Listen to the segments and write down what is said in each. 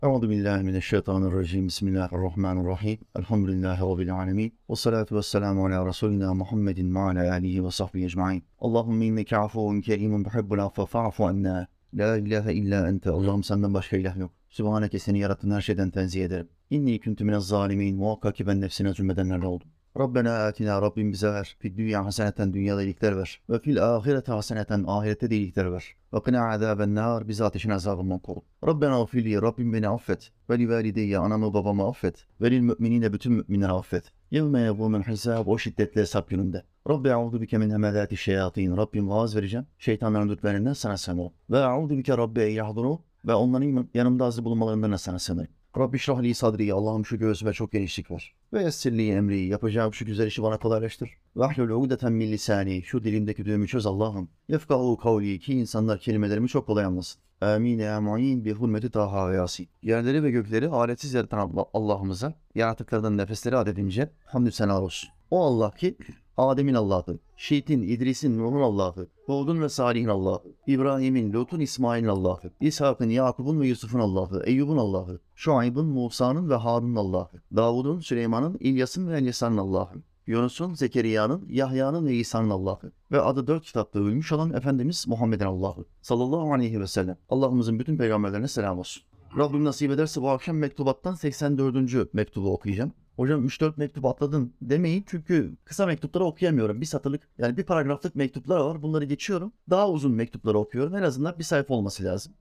Euzubillahimineşşeytanirracim. Bismillahirrahmanirrahim. Elhamdülillahi Rabbil alemin. Ve salatu ve selamu ala Resulina Muhammedin ve ala alihi ve sahbihi ecma'in. Allahümme inneke afuvun kerimun tuhibbul affe fa'fu anna. La ilahe illa ente. Allah'ım senden başka ilah yok. Sübhaneke, seni yarattığın her şeyden tenzih ederim. İnni kuntu minez zalimin. Muhakkak ki ben nefsine zulmedenlerden oldum. Rabbena atina, Rabbim bize ver. Fid dünya haseneten, dünyada iyilikler ver. Ve fil ahirete haseneten, ahirette de iyilikler ver. Ve kına azaben nar, bizi ateşin azabından koru. Rabbena gfirli, Rabbim beni affet. Ve li valideyye, anamı babamı affet. Ve lil müminine, bütün müminleri affet. Yevme yevmul hisab, o şiddetli hesap gününde. Rabbi a'udu bike min hemelati şeyatin. Rabbim vaaz vereceğim. Şeytanların lütfeninden sana sığınırım. Ve a'udu bike Rabbi eyyahdurum. Ve onların yanımda hazır bulunmalarından sana sığınırım. Rabbi şrahli sadri, Allah'ım şu göğsüme çok genişlik ver. Ve yessirli emri, yapacağım şu güzel işi bana kolaylaştır. Ve ahlul ugdeten min lisani, şu dilimdeki düğümü çöz Allah'ım. Yefkahu kavli, ki insanlar kelimelerimi çok kolay anlasın. Amin ya mu'in bi hurmeti Taha ve Yasin. Yerleri ve gökleri aletsiz yaratan Allah'ımıza, yaratıklardan nefesleri adedince hamdü senalar olsun. O Allah ki Adem'in Allah'ı, Şiit'in, İdris'in, Nuh'un Allah'ı, Hud'un ve Salih'in Allah'ı, İbrahim'in, Lut'un, İsmail'in Allah'ı, İshak'ın, Yakub'un ve Yusuf'un Allah'ı, Eyyub'un Allah'ı, Şuayb'ın, Musa'nın ve Harun'un Allah'ı, Davud'un, Süleyman'ın, İlyas'ın ve Elyasa'nın Allah'ı, Yunus'un, Zekeriya'nın, Yahya'nın ve İsa'nın Allah'ı ve adı 4 kitapta ölmüş olan Efendimiz Muhammed'in Allah'ı sallallahu aleyhi ve sellem. Allah'ımızın bütün peygamberlerine selam olsun. Rabbim nasip ederse bu akşam mektubattan 84. mektubu okuyacağım. Hocam 3-4 mektup atladın demeyin, çünkü kısa mektupları okuyamıyorum. Bir satırlık, yani bir paragraflık mektuplar var, bunları geçiyorum. Daha uzun mektupları okuyorum. En azından bir sayfa olması lazım.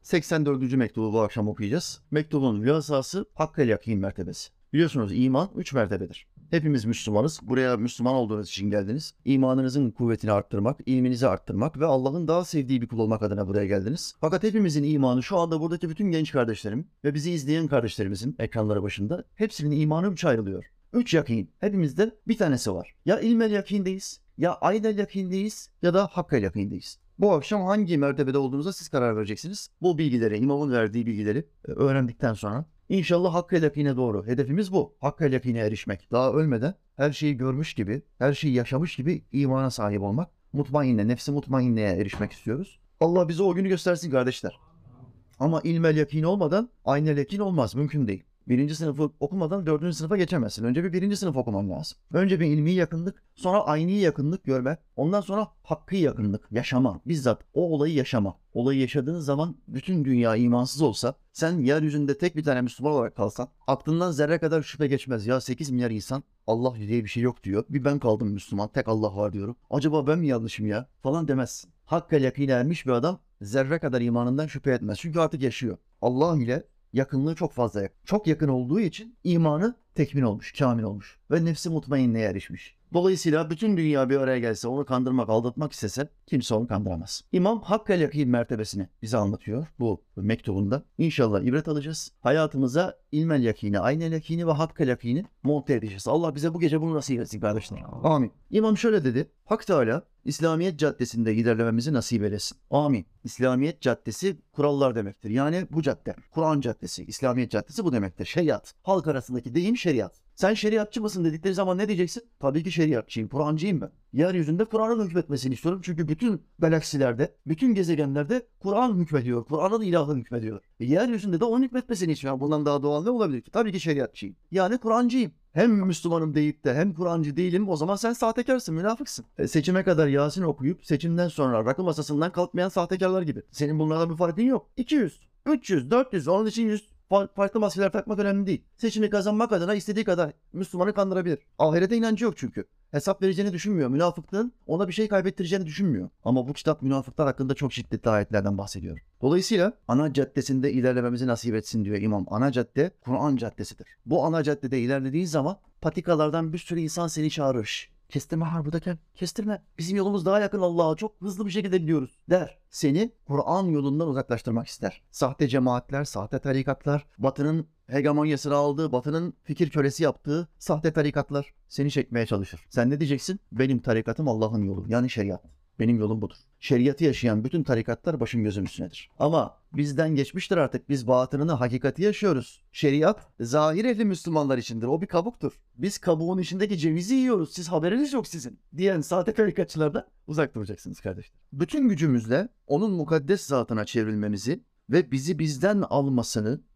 84. mektubu bu akşam okuyacağız. Mektubun hülasası hakkal yakin mertebesi. Biliyorsunuz iman 3 mertebedir. Hepimiz Müslümanız. Buraya Müslüman olduğunuz için geldiniz. İmanınızın kuvvetini arttırmak, ilminizi arttırmak ve Allah'ın daha sevdiği bir kul olmak adına buraya geldiniz. Fakat hepimizin imanı, şu anda buradaki bütün genç kardeşlerim ve bizi izleyen kardeşlerimizin ekranları başında, hepsinin imanı 3 ayrılıyor. 3 yakin. Hepimizde bir tanesi var. Ya ilmel yakindeyiz, ya aynel yakindeyiz, ya da hakkal yakindeyiz. Bu akşam hangi mertebede olduğunuza siz karar vereceksiniz. Bu bilgileri, imamın verdiği bilgileri öğrendikten sonra İnşallah hakkal yakine doğru. Hedefimiz bu. Hakkal yakine erişmek. Daha ölmeden her şeyi görmüş gibi, her şeyi yaşamış gibi imana sahip olmak. Mutmainne, nefsi mutmainneye erişmek istiyoruz. Allah bize o günü göstersin kardeşler. Ama ilmel yakin olmadan aynel yakin olmaz. Mümkün değil. 1. sınıfı okumadan 4. sınıfa geçemezsin. Önce bir 1. sınıf okuman lazım. Önce bir ilmi yakınlık, sonra ayni yakınlık görme, ondan sonra hakkı yakınlık, yaşama. Bizzat o olayı yaşama. Olayı yaşadığın zaman bütün dünya imansız olsa, sen yeryüzünde tek bir tane Müslüman olarak kalsan, aklından zerre kadar şüphe geçmez. Ya 8 milyar insan Allah diye bir şey yok diyor. Bir ben kaldım Müslüman, tek Allah var diyorum. Acaba ben mi yanlışım ya falan demezsin. Hakka yakine ermiş bir adam zerre kadar imanından şüphe etmez. Çünkü artık yaşıyor. Allah ile yakınlığı çok fazla. Çok yakın olduğu için imanı tekmin olmuş, kamil olmuş ve nefsi mutmainneye erişmiş. Dolayısıyla bütün dünya bir araya gelse, onu kandırmak, aldatmak istese kimse onu kandıramaz. İmam hakkal yakin mertebesini bize anlatıyor bu mektubunda. İnşallah ibret alacağız. Hayatımıza ilmel yakini, aynel yakini ve hakkal yakini monte edeceğiz. Allah bize bu gece bunu nasip etsin kardeşler. Amin. İmam şöyle dedi. Hak Teala İslamiyet caddesinde ilerlememizi nasip eylesin. Amin. İslamiyet caddesi kurallar demektir. Yani bu cadde. Kur'an caddesi, İslamiyet caddesi bu demektir. Şeriat. Halk arasındaki deyim şeriat. Sen şeriatçı mısın dedikleri zaman ne diyeceksin? Tabii ki şeriatçıyım, Kur'ancıyım ben. Yeryüzünde Kur'an'ın hükmetmesini istiyorum. Çünkü bütün galaksilerde, bütün gezegenlerde Kur'an hükmediyor. Kur'an'ın ilahı hükmediyor. Yeryüzünde de onun hükmetmesini istiyorum. Bundan daha doğal ne olabilir ki? Tabii ki şeriatçıyım. Yani Kur'ancıyım. Hem Müslümanım deyip de hem Kur'ancı değilim, o zaman sen sahtekarsın, münafıksın. Seçime kadar Yasin okuyup seçimden sonra rakı masasından kalkmayan sahtekarlar gibi. Senin bunlardan bir farkın yok. 200, 300, 400, onun için 100 farklı maskeler takmak önemli değil. Seçimi kazanmak adına istediği kadar Müslümanı kandırabilir. Ahirete inancı yok çünkü. Hesap vereceğini düşünmüyor. Münafıklığın ona bir şey kaybettireceğini düşünmüyor. Ama bu kitap münafıklar hakkında çok şiddetli ayetlerden bahsediyor. Dolayısıyla ana caddesinde ilerlememizi nasip etsin diyor imam. Ana cadde Kur'an caddesidir. Bu ana caddede ilerlediğin zaman patikalardan bir sürü insan seni çağırır. Kestirme harbudayken kestirme. Bizim yolumuz daha yakın Allah'a, çok hızlı bir şekilde gidiyoruz der. Seni Kur'an yolundan uzaklaştırmak ister. Sahte cemaatler, sahte tarikatlar, Batı'nın hegemonyasını aldığı, Batı'nın fikir kölesi yaptığı sahte tarikatlar seni çekmeye çalışır. Sen ne diyeceksin? Benim tarikatım Allah'ın yolu, yani şeriat. Benim yolum budur. Şeriatı yaşayan bütün tarikatlar başım gözüm üstünedir. Ama bizden geçmiştir artık. Biz batınını, hakikati yaşıyoruz. Şeriat zahir ehli Müslümanlar içindir. O bir kabuktur. Biz kabuğun içindeki cevizi yiyoruz. Siz haberiniz yok sizin diyen sahte tarikatçılardan uzak duracaksınız kardeşler. Bütün gücümüzle onun mukaddes zatına çevrilmemizi ve bizi bizden almasını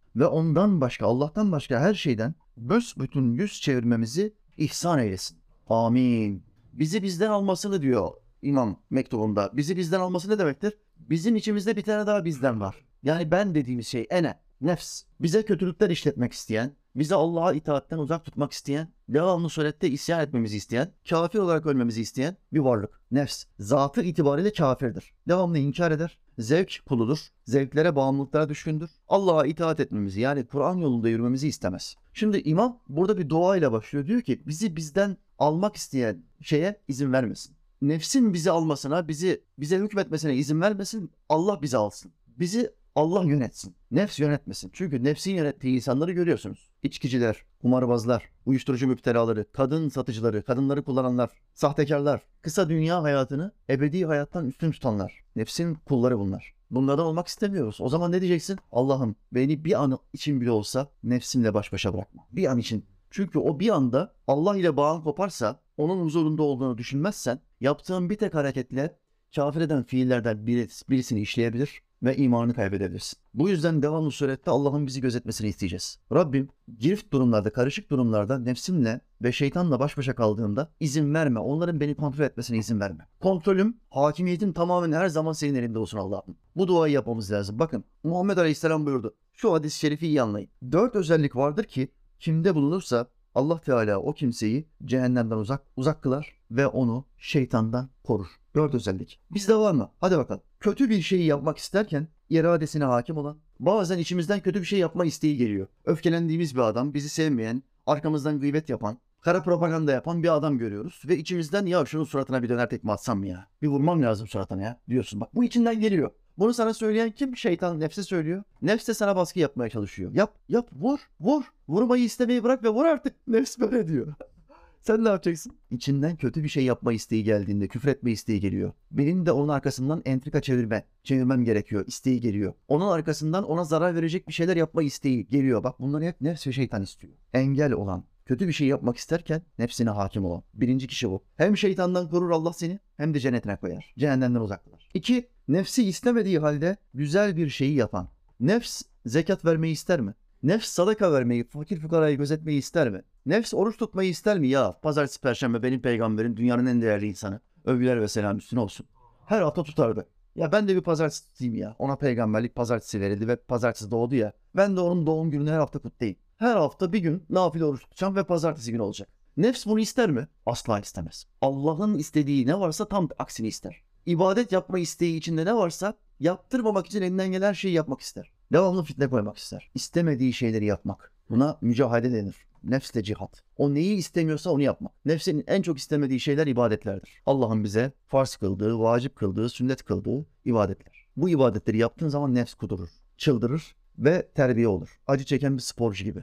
ve ondan başka, Allah'tan başka her şeyden büsbütün yüz çevirmemizi ihsan eylesin. Amin. Bizi bizden almasını diyor İmam mektubunda. Bizi bizden alması ne demektir? Bizim içimizde bir tane daha bizden var. Yani ben dediğimiz şey nefs. Bize kötülükler işletmek isteyen, bizi Allah'a itaatten uzak tutmak isteyen, devamlı surette isyan etmemizi isteyen, kafir olarak ölmemizi isteyen bir varlık. Nefs, zatı itibariyle kafirdir. Devamlı inkar eder, zevk kuludur, zevklere, bağımlılıklara düşkündür. Allah'a itaat etmemizi, yani Kur'an yolunda yürümemizi istemez. Şimdi imam burada bir dua ile başlıyor. Diyor ki bizi bizden almak isteyen şeye izin vermesin. Nefsin bizi almasına, bize hükmetmesine izin vermesin. Allah bizi alsın. Bizi Allah yönetsin. Nefs yönetmesin. Çünkü nefsin yönettiği insanları görüyorsunuz. İçkiciler, kumarbazlar, uyuşturucu müptelaları, kadın satıcıları, kadınları kullananlar, sahtekarlar, kısa dünya hayatını ebedi hayattan üstün tutanlar. Nefsin kulları bunlar. Bunlardan olmak istemiyoruz. O zaman ne diyeceksin? Allah'ım beni bir an için bile olsa nefsimle baş başa bırakma. Bir an için. Çünkü o bir anda Allah ile bağın koparsa, onun huzurunda olduğunu düşünmezsen, yaptığın bir tek hareketle kafir eden fiillerden birisini işleyebilir ve imanını kaybedebilirsin. Bu yüzden devamlı surette Allah'ın bizi gözetmesini isteyeceğiz. Rabbim girift durumlarda, karışık durumlarda nefsimle ve şeytanla baş başa kaldığımda izin verme. Onların beni kontrol etmesine izin verme. Kontrolüm, hakimiyetim tamamen her zaman senin elinde olsun Allah'ım. Bu duayı yapmamız lazım. Bakın Muhammed Aleyhisselam buyurdu. Şu hadis-i şerifi iyi anlayın. 4 özellik vardır ki kimde bulunursa Allah Teala o kimseyi cehennemden uzak kılar ve onu şeytandan korur. 4 özellik. Bizde var mı? Hadi bakalım. Kötü bir şeyi yapmak isterken iradesine hakim olan, bazen içimizden kötü bir şey yapma isteği geliyor. Öfkelendiğimiz bir adam, bizi sevmeyen, arkamızdan gıybet yapan, kara propaganda yapan bir adam görüyoruz ve içimizden ya şunun suratına bir döner tekme atsam mı ya? Bir vurmam lazım suratına ya diyorsun. Bak bu içinden geliyor. Bunu sana söyleyen kim? Şeytan, nefse söylüyor. Nefs de sana baskı yapmaya çalışıyor. Yap, vur. Vurmayı istemeyi bırak ve vur artık. Nefs böyle diyor. Sen ne yapacaksın? İçinden kötü bir şey yapma isteği geldiğinde, küfretme isteği geliyor. Benim de onun arkasından entrika çevirmem gerekiyor, isteği geliyor. Onun arkasından ona zarar verecek bir şeyler yapma isteği geliyor. Bak bunları hep nefs ve şeytan istiyor. Engel olan, kötü bir şey yapmak isterken nefsine hakim olan. Birinci kişi bu. Hem şeytandan korur Allah seni, hem de cennetine koyar. Cehennemden uzak kılar. 2. Nefsi istemediği halde güzel bir şeyi yapan. Nefs zekat vermeyi ister mi? Nefs sadaka vermeyi, fakir fukarayı gözetmeyi ister mi? Nefs oruç tutmayı ister mi? Ya pazartesi, perşembe benim peygamberim dünyanın en değerli insanı. Övgüler ve selam üstüne olsun. Her hafta tutardı. Ya ben de bir pazartesi tutayım ya. Ona peygamberlik pazartesi verildi ve pazartesi doğdu ya. Ben de onun doğum gününü her hafta kutlayayım. Her hafta bir gün nafile oruç tutacağım ve pazartesi günü olacak. Nefs bunu ister mi? Asla istemez. Allah'ın istediği ne varsa tam aksini ister. İbadet yapma isteği içinde ne varsa yaptırmamak için elinden gelen her şeyi yapmak ister. Devamlı fitne koymak ister. İstemediği şeyleri yapmak. Buna mücahede denir. Nefsle cihat. O neyi istemiyorsa onu yapmak. Nefsinin en çok istemediği şeyler ibadetlerdir. Allah'ın bize farz kıldığı, vacip kıldığı, sünnet kıldığı ibadetler. Bu ibadetleri yaptığın zaman nefs kudurur, çıldırır ve terbiye olur. Acı çeken bir sporcu gibi.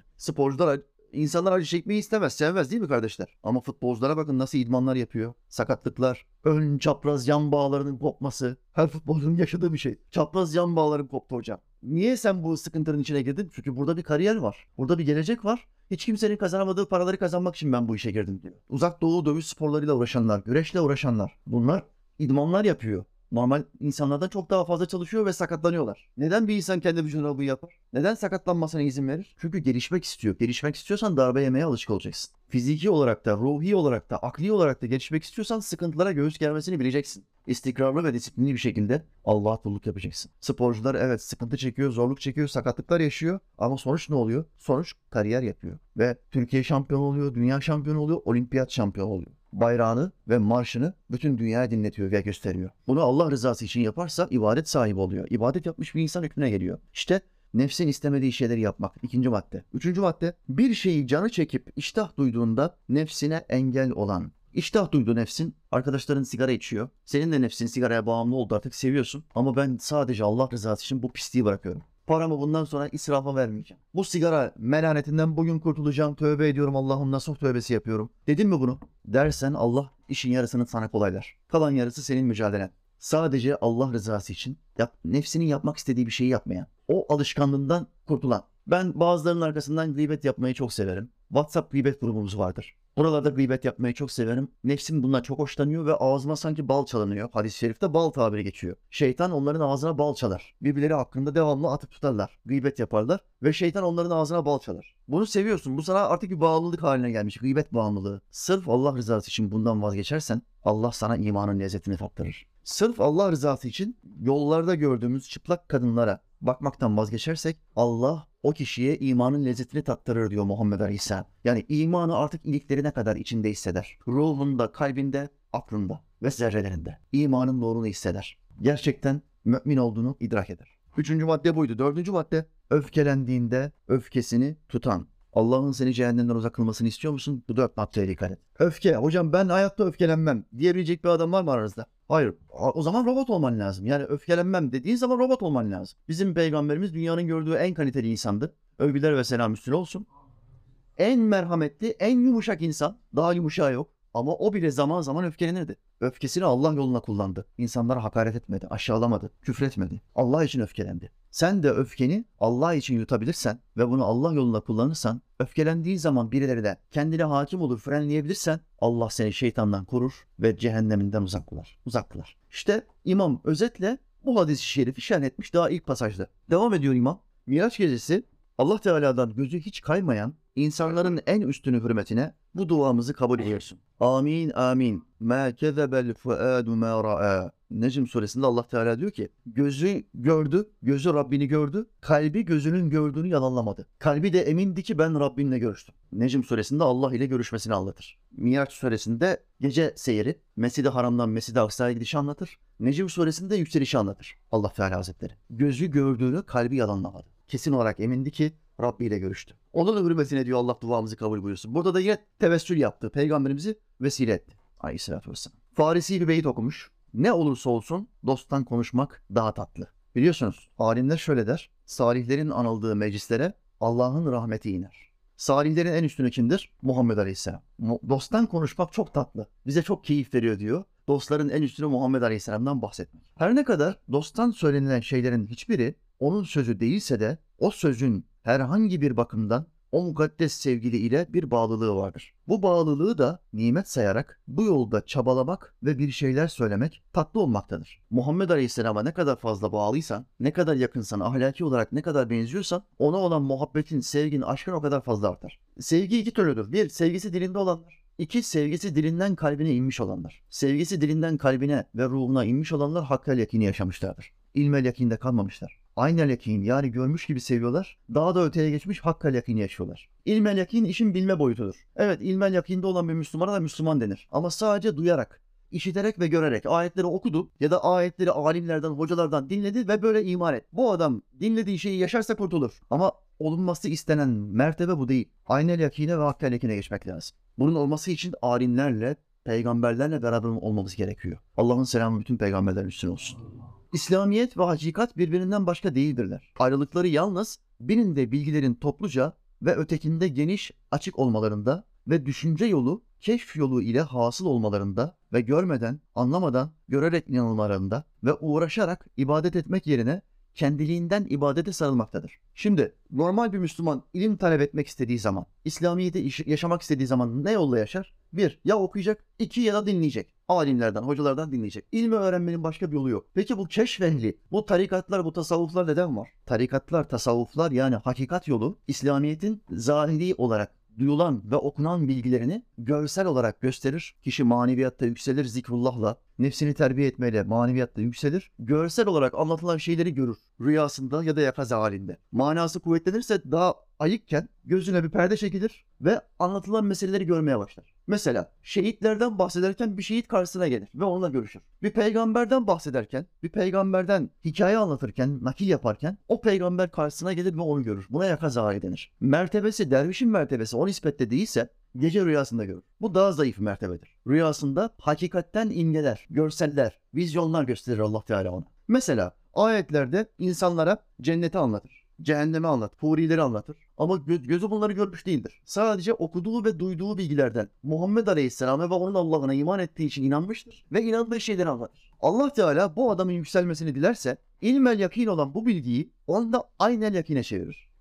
İnsanlar acı çekmeyi istemez, sevmez değil mi kardeşler? Ama futbolculara bakın nasıl idmanlar yapıyor. Sakatlıklar, ön çapraz yan bağlarının kopması. Her futbolcunun yaşadığı bir şey. Çapraz yan bağlarım koptu hocam. Niye sen bu sıkıntının içine girdin? Çünkü burada bir kariyer var. Burada bir gelecek var. Hiç kimsenin kazanamadığı paraları kazanmak için ben bu işe girdim diyor. Uzak doğu dövüş sporlarıyla uğraşanlar, güreşle uğraşanlar. Bunlar idmanlar yapıyor. Normal insanlardan çok daha fazla çalışıyor ve sakatlanıyorlar. Neden bir insan kendi vücuduna bunu yapar? Neden sakatlanmasına izin verir? Çünkü gelişmek istiyor. Gelişmek istiyorsan darbe yemeye alışık olacaksın. Fiziki olarak da, ruhi olarak da, akli olarak da gelişmek istiyorsan sıkıntılara göğüs germesini bileceksin. İstikrarlı ve disiplinli bir şekilde Allah'a kulluk yapacaksın. Sporcular evet sıkıntı çekiyor, zorluk çekiyor, sakatlıklar yaşıyor ama sonuç ne oluyor? Sonuç kariyer yapıyor. Ve Türkiye şampiyonu oluyor, dünya şampiyonu oluyor, olimpiyat şampiyonu oluyor. Bayrağını ve marşını bütün dünyaya dinletiyor ve gösteriyor. Bunu Allah rızası için yaparsa ibadet sahibi oluyor. İbadet yapmış bir insan hükmüne geliyor. İşte nefsin istemediği şeyleri yapmak. 2. madde. 3. madde. Bir şeyi canı çekip iştah duyduğunda nefsine engel olan. İştah duydu nefsin. Arkadaşların sigara içiyor. Senin de nefsin sigaraya bağımlı oldu artık seviyorsun. Ama ben sadece Allah rızası için bu pisliği bırakıyorum. Paramı bundan sonra israfa vermeyeceğim. Bu sigara melanetinden bugün kurtulacağım. Tövbe ediyorum Allah'ım nasuh tövbesi yapıyorum. Dedin mi bunu? Dersen Allah işin yarısını sana kolaylar. Kalan yarısı senin mücadelen. Sadece Allah rızası için nefsinin yapmak istediği bir şeyi yapmayan. O alışkanlığından kurtulan. Ben bazılarının arkasından gıybet yapmayı çok severim. WhatsApp gıybet grubumuz vardır. Buralarda gıybet yapmayı çok severim. Nefsim bundan çok hoşlanıyor ve ağzıma sanki bal çalınıyor. Hadis-i şerifte bal tabiri geçiyor. Şeytan onların ağzına bal çalar. Birbirleri hakkında devamlı atıp tutarlar. Gıybet yaparlar ve şeytan onların ağzına bal çalar. Bunu seviyorsun. Bu sana artık bir bağımlılık haline gelmiş. Gıybet bağımlılığı. Sırf Allah rızası için bundan vazgeçersen Allah sana imanın lezzetini tattırır. Sırf Allah rızası için yollarda gördüğümüz çıplak kadınlara bakmaktan vazgeçersek Allah o kişiye imanın lezzetini tattırır diyor Muhammed Aleyhisselam. Yani imanı artık iliklerine kadar içinde hisseder. Ruhunda, kalbinde, aklında ve zerrelerinde. İmanın nurunu hisseder. Gerçekten mümin olduğunu idrak eder. 3. madde buydu. 4. madde öfkelendiğinde öfkesini tutan. Allah'ın seni cehennemden uzak kılmasını istiyor musun? Bu 4 maddeye dikkat et. Öfke. Hocam ben hayatta öfkelenmem diyebilecek bir adam var mı aranızda? Hayır. O zaman robot olman lazım. Yani öfkelenmem dediğin zaman robot olman lazım. Bizim peygamberimiz dünyanın gördüğü en kaliteli insandı. Övgüler ve selam üstüne olsun. En merhametli, en yumuşak insan. Daha yumuşağı yok. Ama o bile zaman zaman öfkelenirdi. Öfkesini Allah yoluna kullandı. İnsanlara hakaret etmedi, aşağılamadı, küfretmedi. Allah için öfkelendi. Sen de öfkeni Allah için yutabilirsen ve bunu Allah yoluna kullanırsan, öfkelendiği zaman birilerine kendine hakim olur, frenleyebilirsen Allah seni şeytandan korur ve cehenneminden uzak kılar. İşte İmam özetle bu hadis-i şerifi şerh etmiş daha ilk pasajda. Devam ediyor İmam. Miraç gecesi Allah Teala'dan gözü hiç kaymayan insanların en üstünü hürmetine bu duamızı kabul ediyorsun. Amin amin. Ma kezebel fuadu ma ra'a. Necm suresinde Allah Teala diyor ki gözü gördü, gözü Rabbini gördü, kalbi gözünün gördüğünü yalanlamadı. Kalbi de emindi ki ben Rabbimle görüştüm. Necm suresinde Allah ile görüşmesini anlatır. Miraç suresinde gece seyri, Mescid-i Haram'dan Mescid-i Aksa'ya gidişi anlatır. Necm suresinde yükselişi anlatır Allah Teala Hazretleri. Gözü gördüğünü kalbi yalanlamadı. Kesin olarak emindi ki Rabbi ile görüştü. Onun hürmetine diyor Allah duamızı kabul buyursun. Burada da yine tevessül yaptı. Peygamberimizi vesile etti. Aleyhisselatü vesselam. Farisi bir beyit okumuş. Ne olursa olsun dosttan konuşmak daha tatlı. Biliyorsunuz alimler şöyle der. Salihlerin anıldığı meclislere Allah'ın rahmeti iner. Salihlerin en üstünü kimdir? Muhammed Aleyhisselam. Dosttan konuşmak çok tatlı. Bize çok keyif veriyor diyor. Dostların en üstünü Muhammed Aleyhisselam'dan bahsetmek. Her ne kadar dosttan söylenilen şeylerin hiçbiri onun sözü değilse de o sözün herhangi bir bakımdan o mukaddes sevgili ile bir bağlılığı vardır. Bu bağlılığı da nimet sayarak bu yolda çabalamak ve bir şeyler söylemek tatlı olmaktadır. Muhammed Aleyhisselam'a ne kadar fazla bağlıysan, ne kadar yakınsan, ahlaki olarak ne kadar benziyorsan ona olan muhabbetin, sevgin, aşkın o kadar fazla artar. Sevgi iki türlüdür. Bir, sevgisi dilinde olanlar. İki, sevgisi dilinden kalbine inmiş olanlar. Sevgisi dilinden kalbine ve ruhuna inmiş olanlar hakkal yakini yaşamışlardır. İlmel yakinde kalmamışlar. Aynel yakin yani görmüş gibi seviyorlar. Daha da öteye geçmiş hakkal yakini yaşıyorlar. İlmel yakin işin bilme boyutudur. Evet ilmel yakinde olan bir Müslümana da Müslüman denir. Ama sadece duyarak, işiterek ve görerek ayetleri okudu ya da ayetleri alimlerden, hocalardan dinledi ve böyle iman et. Bu adam dinlediği şeyi yaşarsa kurtulur. Ama olunması istenen mertebe bu değil. Aynel yakine ve hakkal yakine geçmek lazım. Bunun olması için alimlerle, peygamberlerle beraber olmamız gerekiyor. Allah'ın selamı bütün peygamberlerin üstüne olsun. İslamiyet ve hakikat birbirinden başka değildirler. Ayrılıkları yalnız birinde bilgilerin topluca ve ötekinde geniş, açık olmalarında ve düşünce yolu, keşf yolu ile hasıl olmalarında ve görmeden, anlamadan, görerek inanılmalarında ve uğraşarak ibadet etmek yerine kendiliğinden ibadete sarılmaktadır. Şimdi normal bir Müslüman ilim talep etmek istediği zaman, İslamiyet'i yaşamak istediği zaman ne yolla yaşar? Bir, ya okuyacak, iki ya da dinleyecek. Alimlerden, hocalardan dinleyecek. İlmi öğrenmenin başka bir yolu yok. Peki bu keşf ehli, bu tarikatlar, bu tasavvuflar neden var? Tarikatlar, tasavvuflar yani hakikat yolu, İslamiyet'in zahiri olarak duyulan ve okunan bilgilerini görsel olarak gösterir. Kişi maneviyatta yükselir zikrullahla, nefsini terbiye etmeyle maneviyatta yükselir. Görsel olarak anlatılan şeyleri görür. Rüyasında ya da yakaza halinde. Manası kuvvetlenirse daha ayıkken gözüne bir perde çekilir ve anlatılan meseleleri görmeye başlar. Mesela şehitlerden bahsederken bir şehit karşısına gelir ve onunla görüşür. Bir peygamberden bahsederken, bir peygamberden hikaye anlatırken, nakil yaparken o peygamber karşısına gelir ve onu görür. Buna yakaza hali denir. Mertebesi, dervişin mertebesi o nispette değilse gece rüyasında görür. Bu daha zayıf mertebedir. Rüyasında hakikatten imgeler, görseller, vizyonlar gösterir Allah Teala ona. Mesela ayetlerde insanlara cenneti anlatır. Cehennemi anlatır, hurileri anlatır. Ama gözü bunları görmüş değildir. Sadece okuduğu ve duyduğu bilgilerden Muhammed Aleyhisselam'a ve onun Allah'ına iman ettiği için inanmıştır ve inandığı şeyleri anlatır. Allah Teala bu adamın yükselmesini dilerse ilmel yakin olan bu bilgiyi onda aynel yakine çevirir.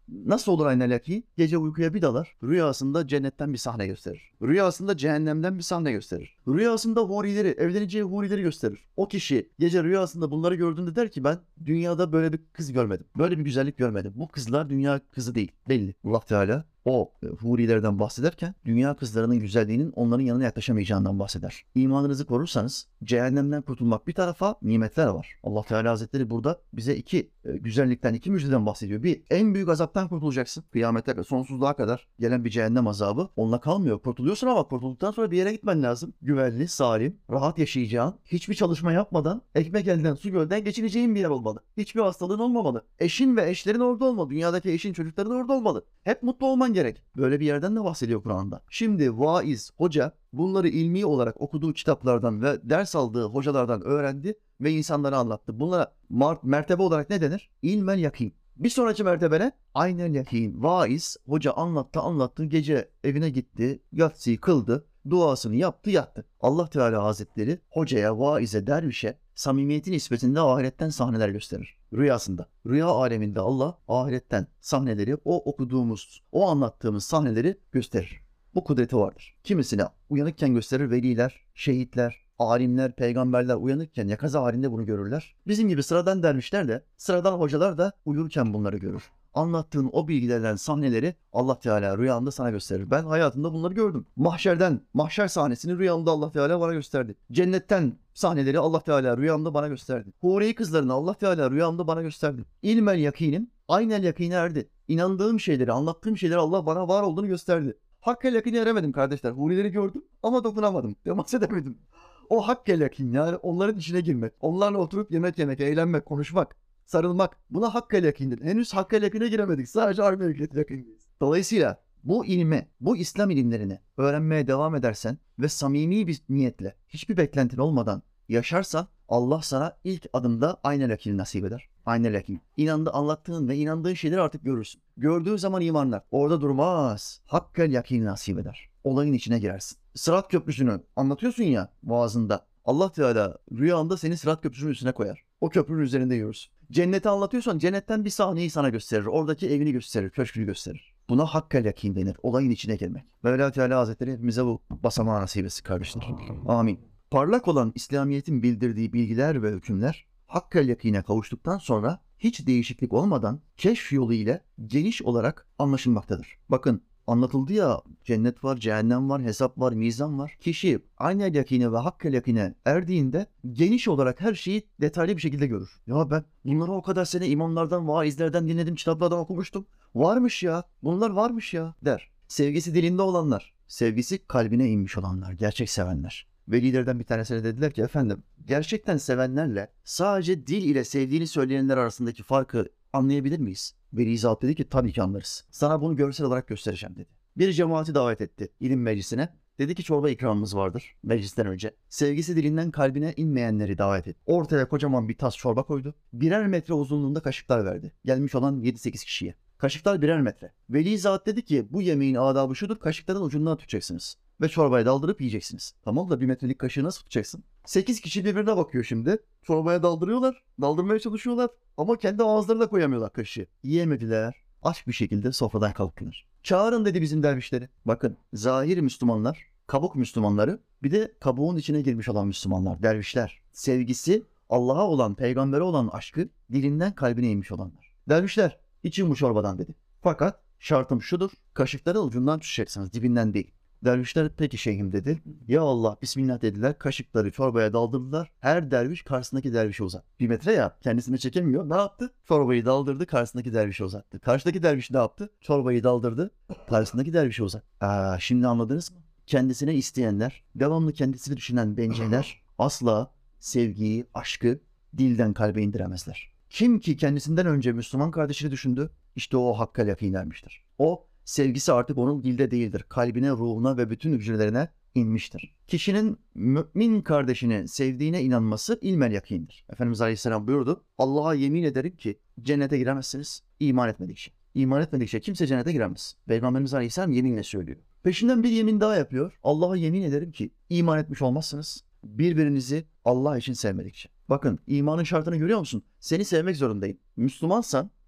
Nasıl olur aynel yakin? Gece uykuya bir dalar, rüyasında cennetten bir sahne gösterir. Rüyasında cehennemden bir sahne gösterir. Rüyasında hurileri, evleneceği hurileri gösterir. O kişi gece rüyasında bunları gördüğünde der ki ben dünyada böyle bir kız görmedim. Böyle bir güzellik görmedim. Bu kızlar dünya kızı değil. Belli. Allah Teala o hurilerden bahsederken dünya kızlarının güzelliğinin onların yanına yaklaşamayacağından bahseder. İmanınızı korursanız cehennemden kurtulmak bir tarafa, nimetler var. Allah Teala Hazretleri burada bize iki güzellikten, iki müjdeden bahsediyor. Bir, en büyük azaptan kurtulacaksın. Kıyamete, sonsuzluğa kadar gelen bir cehennem azabı. Onunla kalmıyor. Kurtuluyorsun ama kurtulduktan sonra bir yere gitmen lazım. Güvenli, salim, rahat yaşayacağın, hiçbir çalışma yapmadan, ekmek elden, su gölden geçineceğin bir yer olmalı. Hiçbir hastalığın olmamalı. Eşin ve eşlerin orada olmalı. Dünyadaki eşin, çocukların orada olmalı. Hep mutlu olman gerek. Böyle bir yerden de bahsediyor Kur'an'da. Şimdi vaiz, hoca bunları ilmi olarak okuduğu kitaplardan ve ders aldığı hocalardan öğrendi ve insanlara anlattı. Bunlara mertebe olarak ne denir? İlmel yakin. Bir sonraki mertebene aynel yakin. Vaiz, hoca anlattı, gece evine gitti, yatsıyı kıldı, duasını yaptı, yattı. Allah Teala Hazretleri hocaya, vaize, dervişe samimiyetin nispetinde ahiretten sahneler gösterir. Rüyasında. Rüya aleminde Allah ahiretten sahneleri, o okuduğumuz, o anlattığımız sahneleri gösterir. Bu kudreti vardır. Kimisine uyanıkken gösterir veliler, şehitler, alimler, peygamberler uyanıkken yakaza halinde bunu görürler. Bizim gibi sıradan dervişler de, sıradan hocalar da uyurken bunları görür. Anlattığın o bilgilerden sahneleri Allah Teala rüyamda sana gösterir. Ben hayatımda bunları gördüm. Mahşer sahnesini rüyamda Allah Teala bana gösterdi. Cennetten sahneleri Allah Teala rüyamda bana gösterdi. Huri kızlarını Allah Teala rüyamda bana gösterdi. İlmel yakinim, aynel yakine erdi. İnandığım şeyleri, anlattığım şeyleri Allah bana var olduğunu gösterdi. Hakkel yakine eremedim kardeşler. Hurileri gördüm ama dokunamadım. Temas edemedim. O hakkel yakin, yani onların içine girmek, onlarla oturup yemek yemek, eğlenmek, konuşmak, sarılmak. Buna hakkel yakindir. Henüz hakkel yakine giremedik. Sadece harbi yakindeyiz. Dolayısıyla bu ilmi, bu İslam ilimlerini öğrenmeye devam edersen ve samimi bir niyetle, hiçbir beklentin olmadan yaşarsan Allah sana ilk adımda aynel yakin nasip eder. Aynel yakin. Anlattığın ve inandığın şeyleri artık görürsün. Gördüğün zaman imanlar orada durmaz. Hakkel yakin nasip eder. Olayın içine girersin. Sırat Köprüsü'nü anlatıyorsun ya vaazında. Allah Teala rüyanda seni Sırat Köprüsü'nün üstüne koyar. O köprünün üzerinde yürürsün. Cenneti anlatıyorsan cennetten bir sahneyi sana gösterir. Oradaki evini gösterir, köşkünü gösterir. Buna hakkel yakin denir. Olayın içine girmek. Mevla Teala Hazretleri hepimize bu basamağı nasip etsin kardeşler. Amin. Parlak olan İslamiyet'in bildirdiği bilgiler ve hükümler hakkel yakine kavuştuktan sonra hiç değişiklik olmadan keşf yolu ile geniş olarak anlaşılmaktadır. Bakın anlatıldı ya, cennet var, cehennem var, hesap var, mizan var. Kişi aynel yakine ve hakkel yakine erdiğinde geniş olarak her şeyi detaylı bir şekilde görür. Ya ben bunları o kadar sene imamlardan, vaizlerden dinledim, kitaplardan okumuştum. Varmış ya, bunlar varmış ya der. Sevgisi dilinde olanlar, sevgisi kalbine inmiş olanlar, gerçek sevenler. Velilerden bir tanesine dediler ki efendim gerçekten sevenlerle sadece dil ile sevdiğini söyleyenler arasındaki farkı anlayabilir miyiz? Veli Zat dedi ki tabii ki anlarız. Sana bunu görsel olarak göstereceğim dedi. Bir cemaati davet etti ilim meclisine. Dedi ki çorba ikramımız vardır meclisten önce. Sevgisi dilinden kalbine inmeyenleri davet etti. Ortaya kocaman bir tas çorba koydu. Birer metre uzunluğunda kaşıklar verdi. Gelmiş olan 7-8 kişiye. Kaşıklar birer metre. Veli Zat dedi ki bu yemeğin adabı şudur, kaşıkların ucundan tutacaksınız. Ve çorbaya daldırıp yiyeceksiniz. Tamam da 1 metrelik kaşığı nasıl tutacaksın? 8 kişi birbirine bakıyor şimdi. Çorbaya daldırıyorlar. Daldırmaya çalışıyorlar. Ama kendi ağızlarına koyamıyorlar kaşığı. Yiyemediler. Aç bir şekilde sofradan kalktılar. Çağırın dedi bizim dervişleri. Bakın zahir Müslümanlar, kabuk Müslümanları, bir de kabuğun içine girmiş olan Müslümanlar, dervişler. Sevgisi, Allah'a olan, peygambere olan aşkı dilinden kalbine inmiş olanlar. Dervişler için bu çorbadan dedi. Fakat şartım şudur. Kaşıkları ucundan tutacaksınız, dibinden değil. Dervişler peki şeyhim dedi. Ya Allah bismillah dediler. Kaşıkları çorbaya daldırdılar. Her derviş karşısındaki dervişe uzattı. 1 metre ya, kendisini çekemiyor. Ne yaptı? Çorbayı daldırdı, karşısındaki dervişe uzattı. Karşıdaki derviş ne yaptı? Çorbayı daldırdı, karşısındaki dervişe uzattı. Şimdi anladınız mı? Kendisine isteyenler, devamlı kendisini düşünen benciller asla sevgiyi, aşkı dilden kalbe indiremezler. Kim ki kendisinden önce Müslüman kardeşini düşündü, işte o hakka yakin ermiştir. O sevgisi artık onun dilde değildir. Kalbine, ruhuna ve bütün hücrelerine inmiştir. Kişinin mümin kardeşini sevdiğine inanması ilmel yakindir. Efendimiz Aleyhisselam buyurdu. Allah'a yemin ederim ki cennete giremezsiniz iman etmedikçe. İman etmedikçe kimse cennete giremez. Peygamberimiz Aleyhisselam yeminle söylüyor. Peşinden bir yemin daha yapıyor. Allah'a yemin ederim ki iman etmiş olmazsınız birbirinizi Allah için sevmedikçe. Bakın imanın şartını görüyor musun? Seni sevmek zorundayım. Müslümansan ben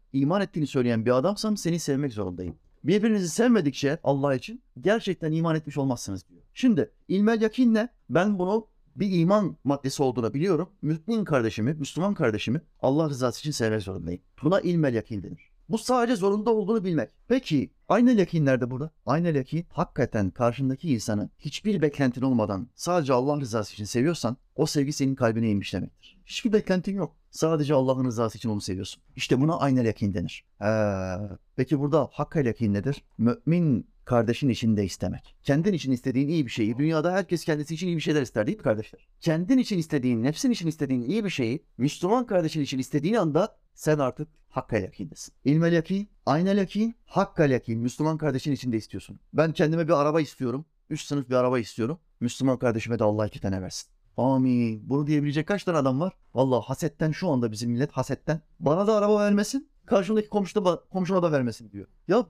iman ettiğini söyleyen bir adamsam seni sevmek zorundayım. Birbirinizi sevmedikçe Allah için gerçekten iman etmiş olmazsınız diyor. Şimdi ilmel yakinle ben bunu bir iman maddesi olduğunu biliyorum. Mümin kardeşimi, Müslüman kardeşimi Allah rızası için sevmek zorundayım. Buna ilmel yakin denir. Bu sadece zorunda olduğunu bilmek. Peki aynel yakin nerede burada? Aynel yakin hakikaten karşındaki insanı hiçbir beklentin olmadan sadece Allah rızası için seviyorsan o sevgi senin kalbine inmiş demektir. Hiçbir beklentin yok. Sadece Allah'ın rızası için onu seviyorsun. İşte buna aynel yakin denir. Peki burada hakkel yakin nedir? Mümin kardeşin içinde istemek. Kendin için istediğin iyi bir şeyi, dünyada herkes kendisi için iyi bir şeyler ister değil mi kardeşler? Kendin için istediğin, nefsin için istediğin iyi bir şeyi, Müslüman kardeşin için istediğin anda sen artık hakkel yakindesin. İlmel yakin, aynel yakin, hakkel yakin. Müslüman kardeşin içinde istiyorsun. Ben kendime bir araba istiyorum. Üst sınıf bir araba istiyorum. Müslüman kardeşime de Allah 2 tane versin. Amin. Bunu diyebilecek kaç tane adam var? Vallahi hasetten şu anda bizim millet hasetten. Bana da araba vermesin, karşımdaki komşuna da vermesin diyor. Ya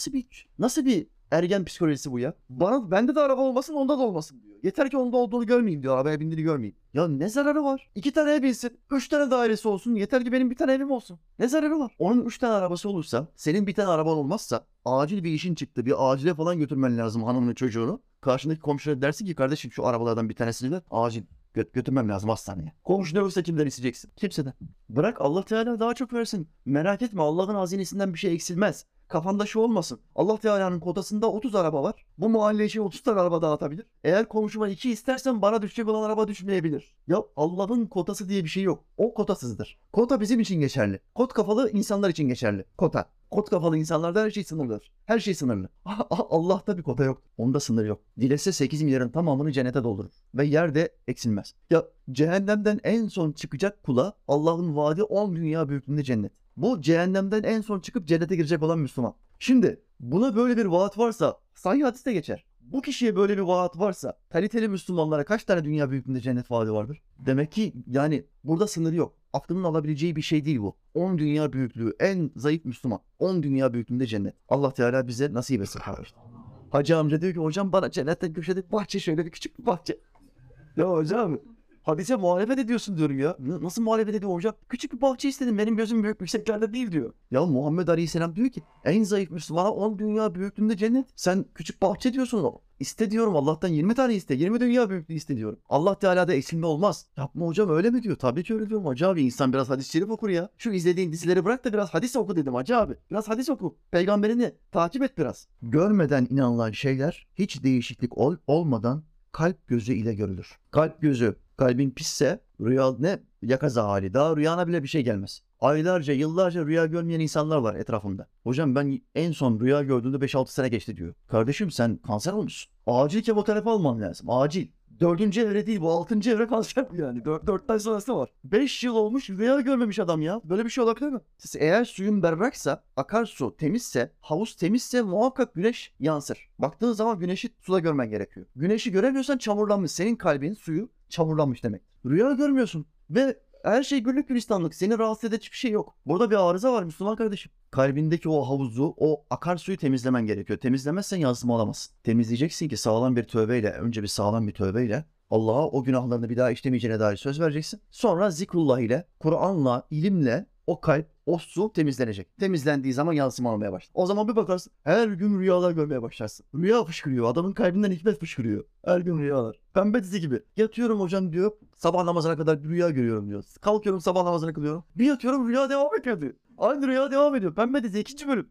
nasıl bir ergen psikolojisi bu ya? Bende de araba olmasın, onda da olmasın diyor. Yeter ki onda olduğunu görmeyeyim diyor. Arabaya bindiğini görmeyeyim. Ya ne zararı var? 2 tane ev binsin, 3 tane dairesi olsun. Yeter ki benim 1 tane evim olsun. Ne zararı var? Onun 3 tane arabası olursa, senin 1 tane araban olmazsa, acil bir işin çıktı, bir acile falan götürmen lazım hanımını çocuğunu. Karşındaki komşuna dersin ki kardeşim şu arabalardan bir tanesini ver. Acil götürmem lazım hastaneye. Komşu ne olursa kimden isteyeceksin? Kimseden. Bırak Allah Teala daha çok versin. Merak etme Allah'ın hazinesinden bir şey eksilmez. Kafanda şu olmasın. Allah Teala'nın kotasında 30 araba var. Bu mahalle için 30 tane araba dağıtabilir. Eğer komşuma 2 istersen bana düşecek olan araba düşmeyebilir. Ya Allah'ın kotası diye bir şey yok. O kotasızdır. Kota bizim için geçerli. Kot kafalı insanlar için geçerli. Kota. Kot kafalı insanlarda her şey sınırlıdır. Her şey sınırlı. Allah'ta bir kota yok. Onda sınır yok. Dilese 8 milyarın tamamını cennete doldurur. Ve yerde eksilmez. Ya cehennemden en son çıkacak kula Allah'ın vaadi 10 dünya büyüklüğünde cennet. Bu cehennemden en son çıkıp cennete girecek olan Müslüman. Şimdi buna böyle bir vaat varsa sahih hadiste geçer. Bu kişiye böyle bir vaat varsa kaliteli Müslümanlara kaç tane dünya büyüklüğünde cennet vaadi vardır? Demek ki yani burada sınır yok. Aklının alabileceği bir şey değil bu. 10 dünya büyüklüğü en zayıf Müslüman. 10 dünya büyüklüğünde cennet. Allah Teala bize nasip etsin kardeşler. Hacı amca diyor ki hocam bana cennetten köşede bahçe şöyle bir küçük bir bahçe. Ya hocam hadise muhalefet ediyorsun diyorum ya. Nasıl muhalefet ediyor hocam? Küçük bir bahçe istedim. Benim gözüm büyük yükseklerde değil diyor. Ya Muhammed Aleyhisselam diyor ki en zayıf Müslümana 10 dünya büyüklüğünde cennet. Sen küçük bahçe diyorsun o. İste diyorum Allah'tan 20 tane iste. 20 dünya büyüklüğü iste diyorum. Allah Teala'da eksilme olmaz. Yapma hocam öyle mi diyor? Tabii ki öyle diyorum hacı abi. İnsan biraz hadis-i şerif okur ya. Şu izlediğin dizileri bırak da biraz hadis oku dedim hacı abi. Biraz hadis oku. Peygamberini takip et biraz. Görmeden inanılan şeyler hiç değişiklik olmadan kalp gözü ile görülür. Kalp gözü, kalbin pisse rüya ne? Yakaza hali. Daha rüyana bile bir şey gelmez. Aylarca, yıllarca rüya görmeyen insanlar var etrafımda. Hocam ben en son rüya gördüğümde 5-6 sene geçti diyor. Kardeşim sen kanser olmuşsun. Acil kemoterapi alman lazım. Acil. 4. evre değil bu 6. evre kanser yani. 4'ten sonrası var. 5 yıl olmuş rüya görmemiş adam ya. Böyle bir şey olabilir mi? Siz eğer suyun berraksa, akarsu temizse, havuz temizse muhakkak güneş yansır. Baktığın zaman güneşi suda görmen gerekiyor. Güneşi göremiyorsan çamurlanmış. Senin kalbin suyu çamurlanmış demek. Rüya görmüyorsun ve her şey güllük gülistanlık. Seni rahatsız edecek bir şey yok. Burada bir arıza var Müslüman kardeşim. Kalbindeki o havuzu, o akarsuyu temizlemen gerekiyor. Temizlemezsen yansıma alamazsın. Temizleyeceksin ki sağlam bir tövbeyle, önce bir sağlam bir tövbeyle Allah'a o günahlarını bir daha işlemeyeceğine dair söz vereceksin. Sonra zikrullah ile, Kur'an'la, ilimle o kalp, o su temizlenecek. Temizlendiği zaman yansıma almaya başlar. O zaman bir bakarsın her gün rüyalar görmeye başlarsın. Rüya fışkırıyor. Adamın kalbinden hikmet fışkırıyor. Her gün rüyalar. Pembe dizi gibi. Yatıyorum hocam diyor. Sabah namazına kadar bir rüya görüyorum diyor. Kalkıyorum sabah namazını kılıyorum. Bir yatıyorum rüya devam ediyor diyor. Aynı rüya devam ediyor. Pembe dizi 2. bölüm.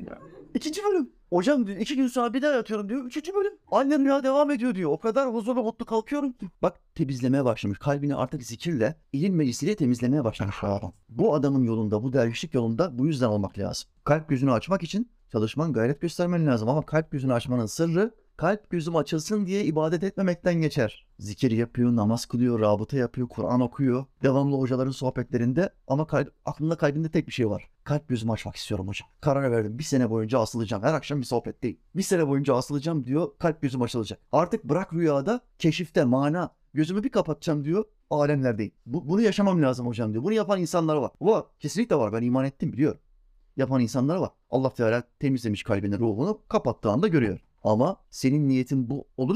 2. bölüm. Hocam diyor 2 gün sonra bir daha yatıyorum diyor. 3. bölüm. Aynı rüya devam ediyor diyor. O kadar huzurlu mutlu kalkıyorum ki. Bak temizlemeye başlamış. Kalbini artık zikirle, ilim meclisiyle temizlemeye başlamış adam. Bu adamın yolunda, bu dervişlik yolunda bu yüzden olmak lazım. Kalp gözünü açmak için çalışman, gayret göstermen lazım. Ama kalp gözünü açmanın sırrı kalp gözüm açılsın diye ibadet etmemekten geçer. Zikir yapıyor, namaz kılıyor, rabıta yapıyor, Kur'an okuyor. Devamlı hocaların sohbetlerinde ama aklında kalbinde tek bir şey var. Kalp gözümü açmak istiyorum hocam. Karar verdim. 1 sene boyunca asılacağım. Her akşam bir sohbetteyim. 1 sene boyunca asılacağım diyor. Kalp gözüm açılacak. Artık bırak rüyada, keşifte, mana. Gözümü bir kapatacağım diyor. Alemlerdeyim. Bunu yaşamam lazım hocam diyor. Bunu yapan insanlar var. Var. Kesinlikle var. Ben iman ettim biliyorum. Yapan insanlar var. Allah Teala temizlemiş kalbini, ruhunu kapattığı anda görüyor. Ama senin niyetin bu olursa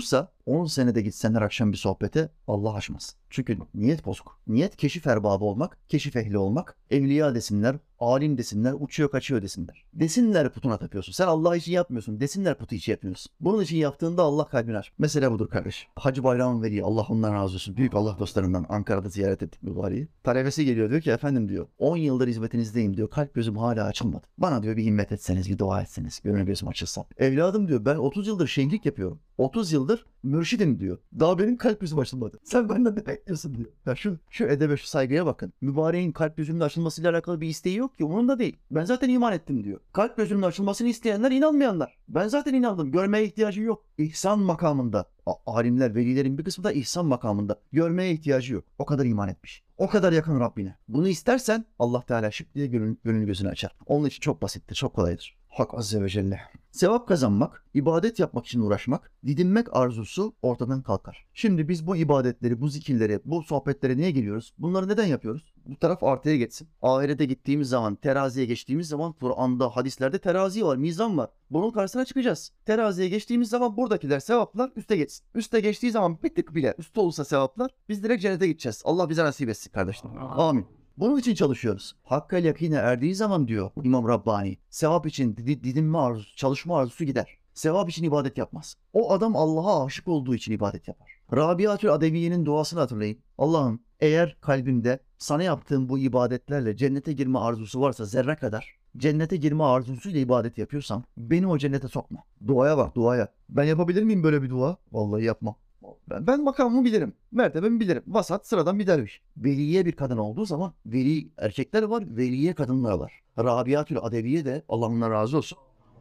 10 senede gitsen her akşam bir sohbete Allah aşmaz. Çünkü niyet bozuk. Niyet keşif erbabı olmak, keşif ehli olmak, evliya desinler, alim desinler, uçuyor kaçıyor desinler. Desinler putuna tapıyorsun. Sen Allah için yapmıyorsun. Desinler putu için yapıyorsun. Bunun için yaptığında Allah kalbini aç. Mesele budur kardeş. Hacı Bayram Veli, Allah ondan razı olsun. Büyük Allah dostlarından Ankara'da ziyaret ettik mübareği. Talebesi geliyor, diyor ki efendim diyor 10 yıldır hizmetinizdeyim diyor. Kalp gözüm hala açılmadı. Bana diyor bir himmet etseniz, bir dua etseniz. Gönül gözüm açılsa. Evladım diyor ben 30 yıldır şeyhlik yapıyorum. 30 yıldır mürşidim diyor. Daha benim kalp gözüm açılmadı. Sen benden ne bekliyorsun diyor. Ya şu edebe, şu saygıya bakın. Mübareğin kalp gözünün açılmasıyla alakalı bir isteği yok ki. Onun da değil. Ben zaten iman ettim diyor. Kalp gözünün açılmasını isteyenler inanmayanlar. Ben zaten inandım. Görmeye ihtiyacı yok. İhsan makamında. Alimler, velilerin bir kısmı da ihsan makamında. Görmeye ihtiyacı yok. O kadar iman etmiş. O kadar yakın Rabbine. Bunu istersen Allah Teala şıp diye gönlünü gözünü açar. Onun için çok basittir, çok kolaydır. Hak Azze ve Celle. Sevap kazanmak, ibadet yapmak için uğraşmak, didinmek arzusu ortadan kalkar. Şimdi biz bu ibadetleri, bu zikirleri, bu sohbetlere niye geliyoruz? Bunları neden yapıyoruz? Bu taraf artıya geçsin. Ahirete gittiğimiz zaman, teraziye geçtiğimiz zaman Kur'an'da, hadislerde terazi var, mizan var. Bunun karşısına çıkacağız. Teraziye geçtiğimiz zaman buradakiler sevaplar üste geçsin. Üste geçtiği zaman bir tık bile üstte olursa sevaplar biz direkt cennete gideceğiz. Allah bize nasip etsin kardeşlerim. Amin. Bunun için çalışıyoruz. Hakka yakine erdiği zaman diyor İmam Rabbani, sevap için didinme arzusu, çalışma arzusu gider. Sevap için ibadet yapmaz. O adam Allah'a aşık olduğu için ibadet yapar. Rabiatül Adeviye'nin duasını hatırlayın. Allah'ım eğer kalbimde sana yaptığım bu ibadetlerle cennete girme arzusu varsa zerre kadar, cennete girme arzusuyla ibadet yapıyorsam beni o cennete sokma. Duaya bak, duaya. Ben yapabilir miyim böyle bir dua? Vallahi yapmam. Ben makamımı bilirim. Mertebemi bilirim. Vasat sıradan bir derviş. Veliye bir kadın olduğu zaman veli erkekler var, veliye kadınlar var. Rabiatül Adeviye de Allah ondan razı olsun.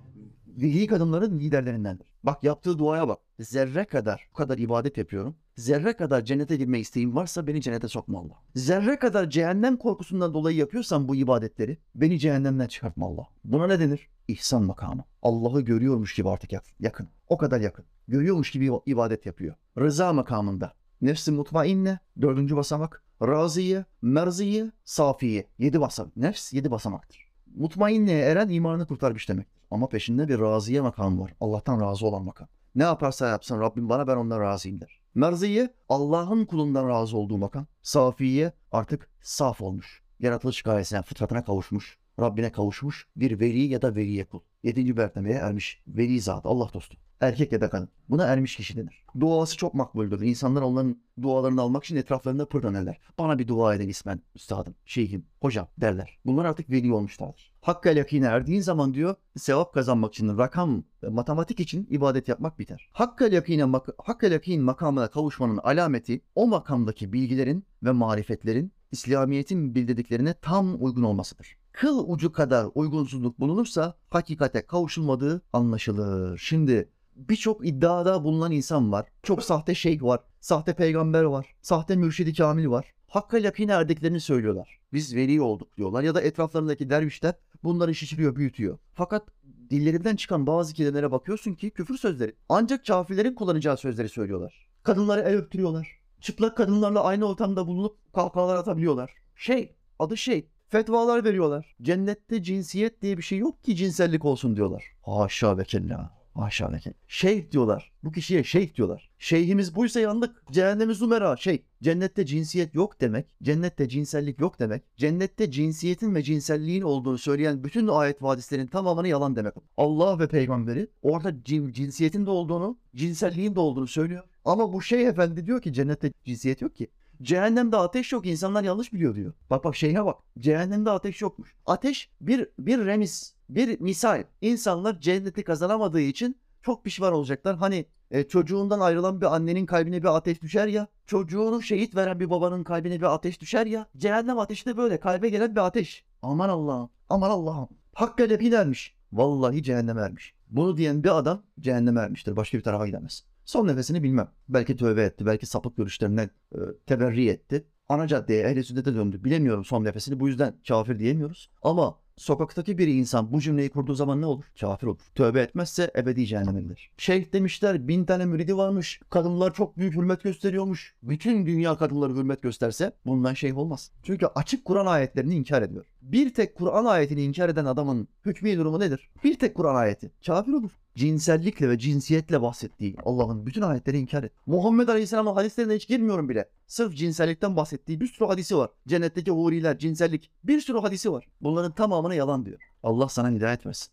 Veli kadınların liderlerindendir. Bak yaptığı duaya bak. Zerre kadar bu kadar ibadet yapıyorum. Zerre kadar cennete girme isteğim varsa beni cennete sokma Allah. Zerre kadar cehennem korkusundan dolayı yapıyorsam bu ibadetleri beni cehennemden çıkartma Allah. Buna ne denir? İhsan makamı. Allah'ı görüyormuş gibi artık yakın. O kadar yakın. Görüyormuş gibi ibadet yapıyor. Rıza makamında. Nefs-i mutmainne 4. basamak. Raziye, merziye, safiye 7 basamak. Nefs 7 basamaktır. Mutmainneye eren imanını kurtarmış demektir. Ama peşinde bir raziye makamı var. Allah'tan razı olan makam. Ne yaparsa yapsın Rabbim bana ben ondan razıyım der. Merziye Allah'ın kulundan razı olduğu makam. Safiye artık saf olmuş. Yaratılış gayesine, fıtratına kavuşmuş. Rabbine kavuşmuş bir veli ya da veliye kul. 7. mertebeye ermiş. Veli zat, Allah dostu. Erkek ya da kadın. Buna ermiş kişi denir. Duası çok makbuldür. İnsanlar onların dualarını almak için etraflarında pırlanırlar. Bana bir dua edin ismen, üstadım, şeyhim, hocam derler. Bunlar artık veli olmuşlardır. Hakka yakine erdiğin zaman diyor, sevap kazanmak için, rakam, matematik için ibadet yapmak biter. Hakka yakin makamına kavuşmanın alameti o makamdaki bilgilerin ve marifetlerin İslamiyet'in bildirdiklerine tam uygun olmasıdır. Kıl ucu kadar uygunsuzluk bulunursa hakikate kavuşulmadığı anlaşılır. Şimdi birçok iddiada bulunan insan var. Çok sahte şeyh var, sahte peygamber var, sahte mürşidi kamil var. Hakka yakine erdiklerini söylüyorlar. Biz veli olduk diyorlar ya da etraflarındaki dervişler bunları şişiriyor, büyütüyor. Fakat dillerinden çıkan bazı kelimelere bakıyorsun ki küfür sözleri. Ancak kafirlerin kullanacağı sözleri söylüyorlar. Kadınlara el öptürüyorlar. Çıplak kadınlarla aynı ortamda bulunup kahkahalar atabiliyorlar. Adı fetvalar veriyorlar. Cennette cinsiyet diye bir şey yok ki cinsellik olsun diyorlar. Haşa ve kella. Haşa ve kella. Şeyh diyorlar. Bu kişiye şeyh diyorlar. Şeyhimiz buysa yandık. Cehennemi zumera. Cennette cinsiyet yok demek. Cennette cinsellik yok demek. Cennette cinsiyetin ve cinselliğin olduğunu söyleyen bütün ayet ve hadislerin tamamını yalan demek. Allah ve peygamberi orada cinsiyetin de olduğunu, cinselliğin de olduğunu söylüyor. Ama bu şeyh efendi diyor ki cennette cinsiyet yok ki. Cehennemde ateş yok, insanlar yanlış biliyor diyor. Bak şeyhe bak. Cehennemde ateş yokmuş. Ateş bir remiz, bir misal. İnsanlar cenneti kazanamadığı için çok pişman olacaklar. Hani çocuğundan ayrılan bir annenin kalbine bir ateş düşer ya. Çocuğunu şehit veren bir babanın kalbine bir ateş düşer ya. Cehennem ateşi de böyle kalbe gelen bir ateş. Aman Allah'ım, aman Allah'ım. Hakka ermiş. Vallahi cehenneme ermiş. Bunu diyen bir adam cehenneme ermiştir. Başka bir tarafa gidemez. Son nefesini bilmem. Belki tövbe etti, belki sapık görüşlerinden teberri etti. Ana caddeye, ehl-i sünnete döndü. Bilemiyorum son nefesini, bu yüzden kafir diyemiyoruz. Ama sokaktaki bir insan bu cümleyi kurduğu zaman ne olur? Kafir olur. Tövbe etmezse ebedi cehenneme gider. Şeyh demişler 1000 tane müridi varmış. Kadınlar çok büyük hürmet gösteriyormuş. Bütün dünya kadınları hürmet gösterse bundan şeyh olmaz. Çünkü açık Kur'an ayetlerini inkar ediyor. Bir tek Kur'an ayetini inkar eden adamın hükmü durumu nedir? Bir tek Kur'an ayeti. Kafir olur. Cinsellikle ve cinsiyetle bahsettiği Allah'ın bütün ayetleri inkar et. Muhammed Aleyhisselam'ın hadislerine hiç girmiyorum bile. Sırf cinsellikten bahsettiği bir sürü hadisi var. Cennetteki huriler, cinsellik, bir sürü hadisi var. Bunların tamamına yalan diyor. Allah sana hidayet versin.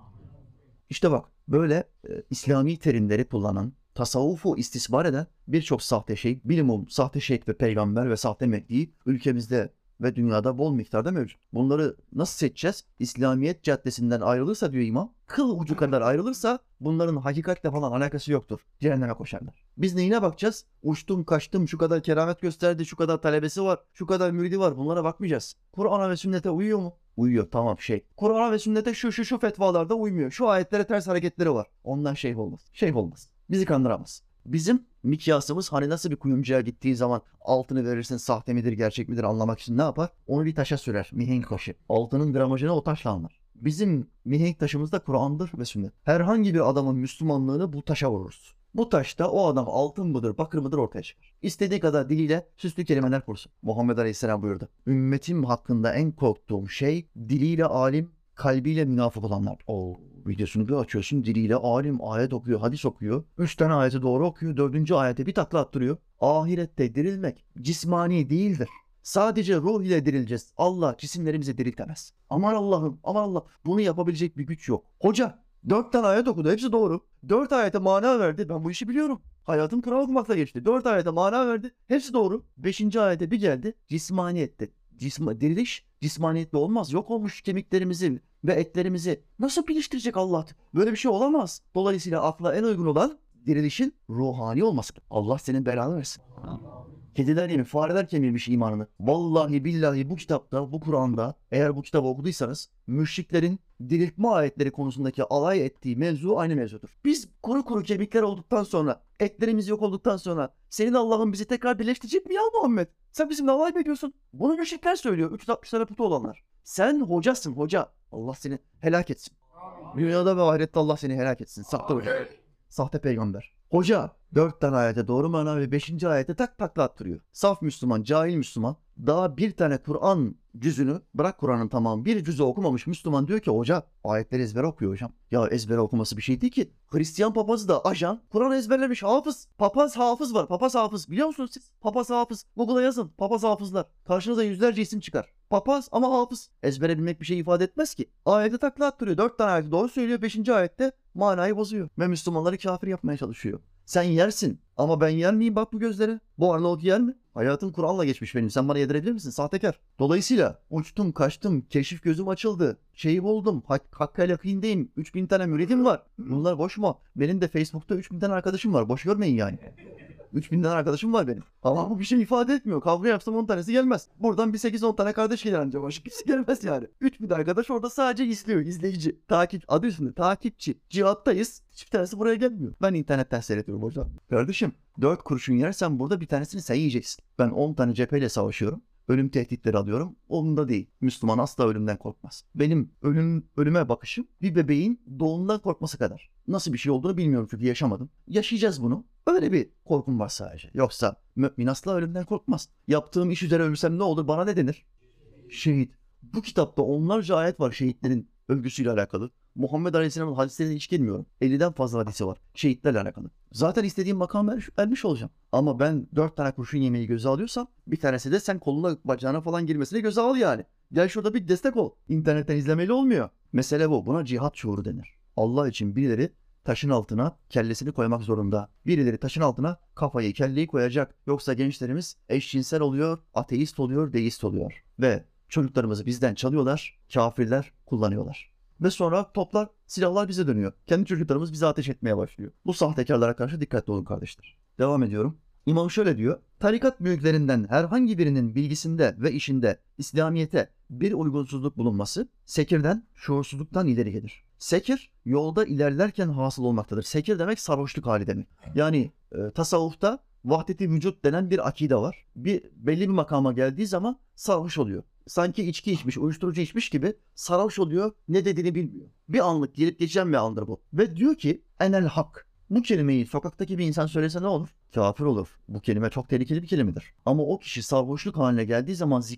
İşte bak böyle İslami terimleri kullanan, tasavvufu istismar eden birçok sahte şeyh, bilimum, sahte şeyh ve peygamber ve sahte Mehdi ülkemizde ve dünyada bol miktarda mevcut. Bunları nasıl seçeceğiz? İslamiyet caddesinden ayrılırsa diyor imam, kıl ucu kadar ayrılırsa bunların hakikatle falan alakası yoktur. Cehenneme koşarlar. Biz neyine bakacağız? Uçtum kaçtım, şu kadar keramet gösterdi, şu kadar talebesi var, şu kadar müridi var, bunlara bakmayacağız. Kur'an'a ve sünnete uyuyor mu? Uyuyor, tamam şey. Kur'an'a ve sünnete şu fetvalarda uymuyor. Şu ayetlere ters hareketleri var. Ondan şeyh olmaz. Şeyh olmaz. Bizi kandıramaz. Bizim mikyasımız hani nasıl bir kuyumcuya gittiği zaman altını verirsin, sahte midir gerçek midir anlamak için ne yapar? Onu bir taşa sürer, mihenk taşı. Altının gramajını o taşla anlar. Bizim mihenk taşımız da Kur'an'dır ve sünnet. Herhangi bir adamın Müslümanlığını bu taşa vururuz. Bu taşta o adam altın mıdır, bakır mıdır ortaya çıkar. İstediği kadar diliyle süslü kelimeler kursun. Muhammed Aleyhisselam buyurdu. Ümmetim hakkında en korktuğum şey diliyle alim, kalbiyle münafık olanlar. O videosunu bir açıyorsun, diliyle alim ayet okuyor, hadis okuyor. 3 tane ayeti doğru okuyor, 4. ayete bir takla attırıyor. Ahirette dirilmek cismani değildir. Sadece ruh ile dirileceğiz. Allah cisimlerimizi diriltemez. Aman Allah'ım, aman Allah. Bunu yapabilecek bir güç yok. Hoca 4 tane ayet okudu, hepsi doğru. 4 ayete mana verdi, ben bu işi biliyorum. Hayatım Kur'an okumakla geçti. 4 ayete mana verdi, hepsi doğru. 5. ayete bir geldi, cismaniyette. Diriliş cismaniyetli olmaz. Yok olmuş kemiklerimizi ve etlerimizi nasıl birleştirecek Allah? Böyle bir şey olamaz. Dolayısıyla akla en uygun olan dirilişin ruhani olması. Allah senin belanı versin. Kediler yemiş, fareler kemirmiş imanını. Vallahi billahi bu kitapta, bu Kur'an'da eğer bu kitabı okuduysanız müşriklerin diriltme ayetleri konusundaki alay ettiği mevzu aynı mevzudur. Biz kuru kuru kemikler olduktan sonra, etlerimiz yok olduktan sonra senin Allah'ın bizi tekrar birleştirecek mi ya Muhammed? Sen bizimle alay mı ediyorsun? Bunu müşrikler söylüyor. 360 tane putu olanlar. Sen hocasın hoca. Allah seni helak etsin. Dünyada ve ahirette Allah seni helak etsin. Sahte hoca. Sahte peygamber. Hoca 4 tane ayete doğru mana ve 5. ayete tak takla attırıyor. Saf Müslüman, cahil Müslüman daha bir tane Kur'an cüzünü, bırak Kur'an'ın tamamı, bir cüzü okumamış Müslüman diyor ki hoca ayetleri ezbere okuyor hocam. Ya ezbere okuması bir şey değil ki. Hristiyan papazı da ajan Kur'an ezberlemiş, hafız. Papaz hafız var, papaz hafız biliyor musunuz siz? Papaz hafız. Google'a yazın papaz hafızlar. Karşınıza yüzlerce isim çıkar. Papaz ama hafız. Ezbere bilmek bir şey ifade etmez ki. Ayette takla attırıyor. 4 tane ayeti doğru söylüyor. 5. ayette manayı bozuyor. Ve Müslümanları kafir yapmaya çalışıyor. Sen yersin ama ben yer miyim bak bu gözleri? Bu Arnavut yer mi? Hayatım Kur'an'la geçmiş benim. Sen bana yedirebilir misin? Sahtekar. Dolayısıyla uçtum kaçtım. Keşif gözüm açıldı. Şeyi buldum. Hakka yakindeyim. 3000 tane müridim var. Bunlar boş mu? Benim de Facebook'ta 3000 tane arkadaşım var. Boş görmeyin yani. 3000 tane arkadaşım var benim. Ama bu bir şey ifade etmiyor. Kavga yapsam 10 tanesi gelmez. Buradan bir 8-10 tane kardeş gelir ancak. Başka kimse gelmez yani. 3000 arkadaş orada sadece izliyor. İzleyici. Takip. Adı üstünde. Takipçi. Cihattayız. Hiçbir tanesi buraya gelmiyor. Ben internetten seyrediyorum hocam. Kardeşim 4 kurşun yersen burada bir tanesini sen yiyeceksin. Ben 10 tane cepheyle savaşıyorum. Ölüm tehditleri alıyorum. Onun değil. Müslüman asla ölümden korkmaz. Benim ölüme bakışım bir bebeğin doğumundan korkması kadar. Nasıl bir şey olduğunu bilmiyorum çünkü yaşamadım. Yaşayacağız bunu. Öyle bir korkum var sadece. Yoksa mümin asla ölümden korkmaz. Yaptığım iş üzere ölürsem ne olur? Bana ne denir? Şehit. Bu kitapta onlarca ayet var şehitlerin övgüsüyle alakalı. Muhammed Aleyhisselam'ın hadislerine hiç girmiyorum. 50'den fazla hadisi var şehitlerle alakalı. Zaten istediğim makama ermiş olacağım. Ama ben 4 tane kurşun yemeği göze alıyorsam bir tanesi de sen koluna bacağına falan girmesini göze al yani. Gel şurada bir destek ol. İnternetten izlemeyle olmuyor. Mesele bu. Buna cihat şuuru denir. Allah için birileri taşın altına kellesini koymak zorunda. Birileri taşın altına kafayı, kelleyi koyacak. Yoksa gençlerimiz eşcinsel oluyor, ateist oluyor, deist oluyor. Ve çocuklarımızı bizden çalıyorlar, kafirler kullanıyorlar. Ve sonra toplar, silahlar bize dönüyor. Kendi çocuklarımız bize ateş etmeye başlıyor. Bu sahtekarlara karşı dikkatli olun kardeşler. Devam ediyorum. İmam şöyle diyor. Tarikat büyüklerinden herhangi birinin bilgisinde ve işinde İslamiyet'e bir uygunsuzluk bulunması sekirden, şuursuzluktan ileri gelir. Sekir, yolda ilerlerken hasıl olmaktadır. Sekir demek sarhoşluk hali demek. Yani tasavvufta vahdet-i vücut denen bir akide var. Belli bir makama geldiği zaman sarhoş oluyor. Sanki içki içmiş, uyuşturucu içmiş gibi sarhoş oluyor, ne dediğini bilmiyor. Bir anlık gelip geçen bir andır bu. Ve diyor ki, enel hak. Bu kelimeyi sokaktaki bir insan söylese ne olur? Kafir olur. Bu kelime çok tehlikeli bir kelimedir. Ama o kişi sarhoşluk haline geldiği zaman zikrin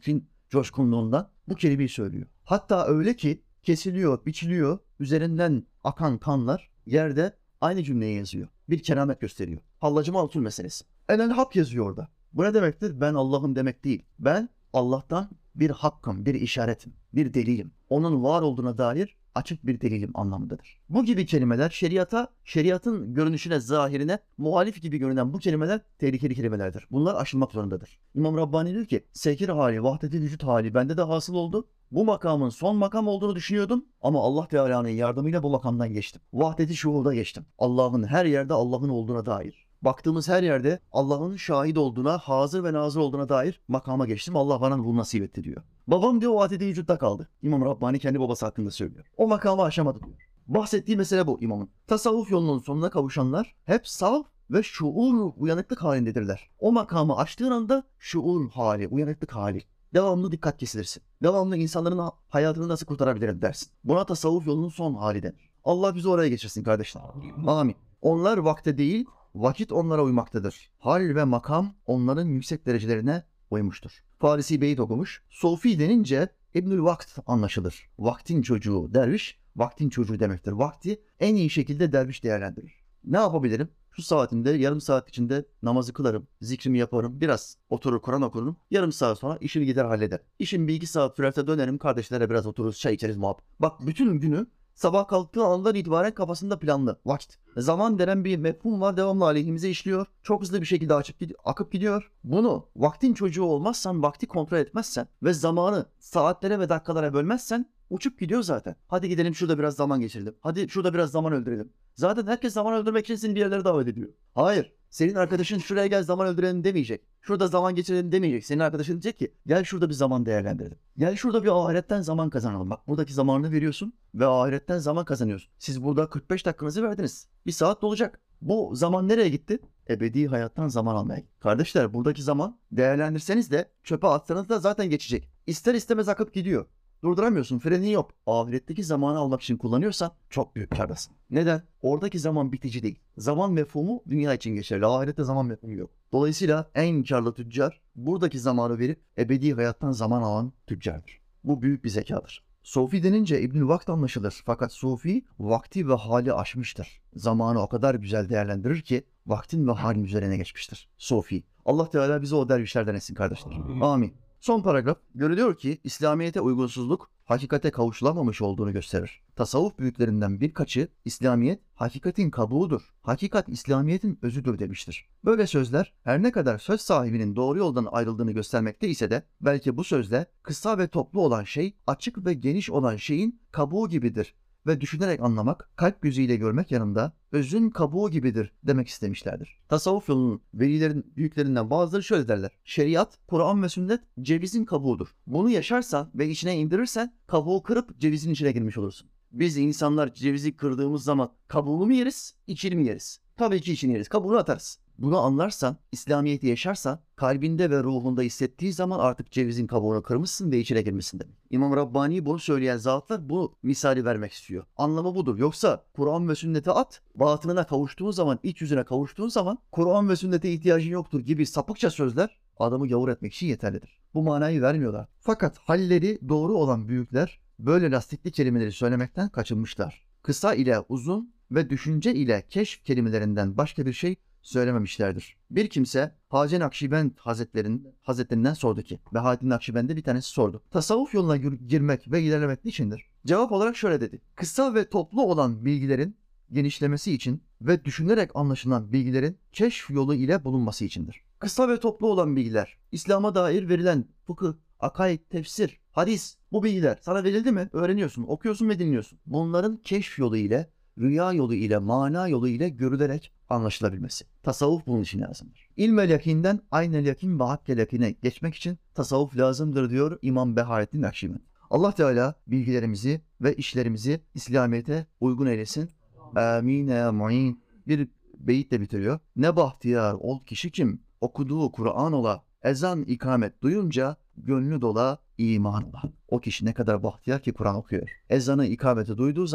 coşkunluğundan bu kelimeyi söylüyor. Hatta öyle ki kesiliyor, biçiliyor, üzerinden akan kanlar yerde aynı cümleyi yazıyor. Bir keramet gösteriyor. Hallacıma usul meselesi. Enel hak yazıyor orada. Bu ne demektir? Ben Allah'ım demek değil. Ben Allah'tan bir hakkım, bir işaretim, bir delilim. Onun var olduğuna dair açık bir delilim anlamındadır. Bu gibi kelimeler şeriatın görünüşüne, zahirine muhalif gibi görünen bu kelimeler tehlikeli kelimelerdir. Bunlar aşılmak zorundadır. İmam Rabbani diyor ki, sekir hali, vahdet-i vücut hali bende de hasıl oldu. Bu makamın son makam olduğunu düşünüyordum ama Allah Teala'nın yardımıyla bu makamdan geçtim. Vahdet-i şuurda geçtim. Allah'ın her yerde Allah'ın olduğuna dair. Baktığımız her yerde Allah'ın şahit olduğuna, hazır ve nazır olduğuna dair makama geçtim. Allah bana bunu nasip etti diyor. Babam diyor o vahdet-i vücutta kaldı. İmam Rabbani kendi babası hakkında söylüyor. O makamı aşamadı diyor. Bahsettiği mesele bu imamın. Tasavvuf yolunun sonuna kavuşanlar hep saf ve şuur, uyanıklık halindedirler. O makamı aştığın anda şuur hali, uyanıklık hali. Devamlı dikkat kesilirsin. Devamlı insanların hayatını nasıl kurtarabilirim dersin. Buna tasavvuf yolunun son hali denir. Allah bizi oraya geçirsin kardeşler. Amin. Onlar vakte değil, vakit onlara uymaktadır. Hal ve makam onların yüksek derecelerine uymuştur. Farisi beyit okumuş. Sofi denince İbnül Vakt anlaşılır. Vaktin çocuğu derviş, vaktin çocuğu demektir. Vakti en iyi şekilde derviş değerlendirir. Ne yapabilirim? Şu saatinde yarım saat içinde namazı kılarım, zikrimi yaparım, biraz oturur Kur'an okurum, yarım saat sonra işimi gider halleder. İşim bir iki saat sürerse dönerim, kardeşlere biraz otururuz, çay içeriz muhabbet. Bak bütün günü sabah kalktığı andan itibaren kafasında planlı, vakit. Zaman denen bir mefhum var, devamlı aleyhimize işliyor. Çok hızlı bir şekilde akıp gidiyor. Bunu vaktin çocuğu olmazsan, vakti kontrol etmezsen ve zamanı saatlere ve dakikalara bölmezsen uçup gidiyor zaten. Hadi gidelim şurada biraz zaman geçirelim. Hadi şurada biraz zaman öldürelim. Zaten herkes zaman öldürmek için seni bir yerlere davet ediyor. Hayır. Senin arkadaşın şuraya gel zaman öldürelim demeyecek. Şurada zaman geçirelim demeyecek. Senin arkadaşın diyecek ki gel şurada bir zaman değerlendirelim. Gel şurada bir ahiretten zaman kazanalım. Bak buradaki zamanını veriyorsun ve ahiretten zaman kazanıyorsun. Siz burada 45 dakikanızı verdiniz. Bir saat dolacak. Bu zaman nereye gitti? Ebedi hayattan zaman almaya gitti. Kardeşler buradaki zaman değerlendirseniz de çöpe atsanız da zaten geçecek. İster istemez akıp gidiyor. Durduramıyorsun, frenin yok. Ahiretteki zamanı almak için kullanıyorsan çok büyük kârdasın. Neden? Oradaki zaman bitici değil. Zaman mefhumu dünya için geçerli. Ahirette zaman mefhumu yok. Dolayısıyla en kârlı tüccar buradaki zamanı verip ebedi hayattan zaman alan tüccardır. Bu büyük bir zekadır. Sufi denince İbnül Vakt anlaşılır. Fakat Sufi vakti ve hali aşmıştır. Zamanı o kadar güzel değerlendirir ki vaktin ve halin üzerine geçmiştir. Sufi. Allah Teala bizi o dervişlerden etsin kardeşler. Amin. Son paragraf görülüyor ki İslamiyet'e uygunsuzluk hakikate kavuşulamamış olduğunu gösterir. Tasavvuf büyüklerinden birkaçı İslamiyet hakikatin kabuğudur. Hakikat İslamiyet'in özüdür demiştir. Böyle sözler her ne kadar söz sahibinin doğru yoldan ayrıldığını göstermekte ise de belki bu sözle kısa ve toplu olan şey açık ve geniş olan şeyin kabuğu gibidir ve düşünerek anlamak, kalp gözüyle görmek yanında özün kabuğu gibidir demek istemişlerdir. Tasavvuf yolunun velilerin büyüklerinden bazıları şöyle derler. Şeriat, Kur'an ve sünnet cevizin kabuğudur. Bunu yaşarsan ve içine indirirsen kabuğu kırıp cevizin içine girmiş olursun. Biz insanlar cevizi kırdığımız zaman kabuğunu mu yeriz, içini mi yeriz? Tabii ki içini yeriz, kabuğunu atarız. Bunu anlarsan, İslamiyet'i yaşarsan, kalbinde ve ruhunda hissettiği zaman artık cevizin kabuğunu kırmışsın ve içine girmişsin demek. İmam Rabbani bunu söyleyen zatlar bu misali vermek istiyor. Anlamı budur. Yoksa Kur'an ve sünnete at, batınına kavuştuğun zaman, iç yüzüne kavuştuğun zaman Kur'an ve sünnete ihtiyacın yoktur gibi sapıkça sözler adamı gavur etmek için yeterlidir. Bu manayı vermiyorlar. Fakat halleri doğru olan büyükler böyle lastikli kelimeleri söylemekten kaçınmışlar. Kısa ile uzun ve düşünce ile keşf kelimelerinden başka bir şey söylememişlerdir. Bir kimse Hacı Nakşibend Hazretlerinden sordu ki, Bahattin Nakşibend'e bir tanesi sordu. Tasavvuf yoluna girmek ve ilerlemek niçindir? Cevap olarak şöyle dedi. Kısa ve toplu olan bilgilerin genişlemesi için ve düşünerek anlaşılan bilgilerin keşf yolu ile bulunması içindir. Kısa ve toplu olan bilgiler, İslam'a dair verilen fıkıh, akaid, tefsir, hadis, bu bilgiler sana verildi mi? Öğreniyorsun, okuyorsun ve dinliyorsun. Bunların keşf yolu ile, rüya yolu ile, mana yolu ile görülerek anlaşılabilmesi. Tasavvuf bunun için lazımdır. İlmel yakinden aynel yakin ve hakkel yakine geçmek için tasavvuf lazımdır diyor İmam Bahattin Nakşibend. Allah Teala bilgilerimizi ve işlerimizi İslamiyet'e uygun eylesin. Amin ya mu'in. Bir beyitle bitiriyor. Ne bahtiyar ol kişi kim? Okuduğu Kur'an ola, ezan ikamet duyunca gönlü dola iman ola. O kişi ne kadar bahtiyar ki Kur'an okuyor. Ezanı ikameti duyduğu zaman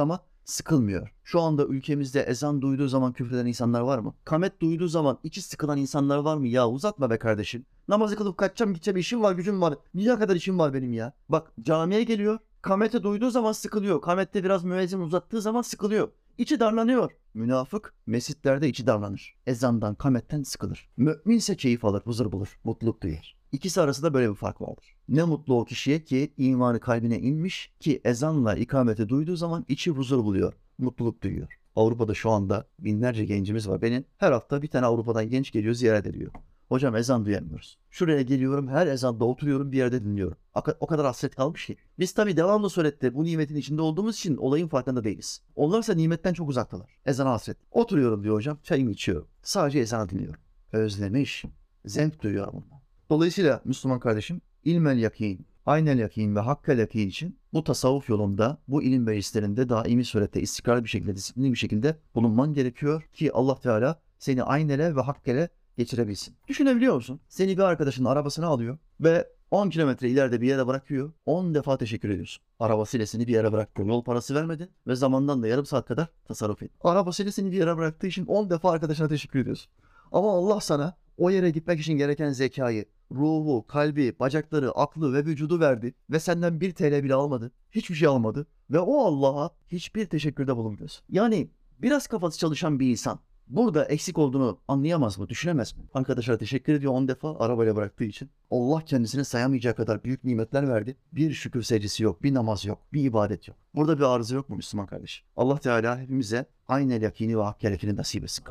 sıkılmıyor. Şu anda ülkemizde ezan duyduğu zaman küfreden insanlar var mı? Kamet duyduğu zaman içi sıkılan insanlar var mı? Ya uzatma be kardeşim. Namazı kılıp kaçacağım gideceğim, işim var gücüm var. Niye kadar işim var benim ya? Bak camiye geliyor. Kamete duyduğu zaman sıkılıyor. Kamette biraz müezzin uzattığı zaman sıkılıyor. İçi darlanıyor. Münafık mescitlerde içi darlanır. Ezandan, kametten sıkılır. Mümin ise keyif alır, huzur bulur, mutluluk duyar. İkisi arasında böyle bir fark vardır. Ne mutlu o kişiye ki imanı kalbine inmiş ki ezanla ikameti duyduğu zaman içi huzur buluyor, mutluluk duyuyor. Avrupa'da şu anda binlerce gencimiz var. Benim her hafta bir tane Avrupa'dan genç geliyor, ziyaret ediyor. Hocam ezan duyamıyoruz. Şuraya geliyorum, her ezanda oturuyorum, bir yerde dinliyorum. O kadar hasret kalmış ki. Biz tabii devamlı surette bu nimetin içinde olduğumuz için olayın farkında değiliz. Onlarsa nimetten çok uzaktalar. Ezana hasret. Oturuyorum diyor hocam, çayımı içiyorum. Sadece ezanı dinliyorum. Özlemiş, zevk duyuyorum bundan. Dolayısıyla Müslüman kardeşim, ilmel yakin, aynel yakin ve hakkel yakin için bu tasavvuf yolunda, bu ilim meclislerinde daimi surette, istikrarlı bir şekilde, disiplinli bir şekilde bulunman gerekiyor ki Allah Teala seni aynele ve hakkele geçirebilsin. Düşünebiliyor musun? Seni bir arkadaşının arabasına alıyor ve 10 kilometre ileride bir yere bırakıyor. 10 defa teşekkür ediyorsun. Arabasıyla seni bir yere bıraktı. Yol parası vermedin ve zamandan da yarım saat kadar tasarruf et. Arabasıyla seni bir yere bıraktığı için 10 defa arkadaşına teşekkür ediyorsun. Ama Allah sana o yere gitmek için gereken zekayı, ruhu, kalbi, bacakları, aklı ve vücudu verdi ve senden 1 TL bile almadı. Hiçbir şey almadı ve o Allah'a hiçbir teşekkürde bulunmuyorsun. Yani biraz kafası çalışan bir insan burada eksik olduğunu anlayamaz mı, düşünemez mi? Arkadaşlar teşekkür ediyor 10 defa arabayla bıraktığı için. Allah kendisine sayamayacağı kadar büyük nimetler verdi. Bir şükür secdesi yok, bir namaz yok, bir ibadet yok. Burada bir arıza yok mu Müslüman kardeş? Allah Teala hepimize aynel yakini ve hakkel yakini nasip etsin.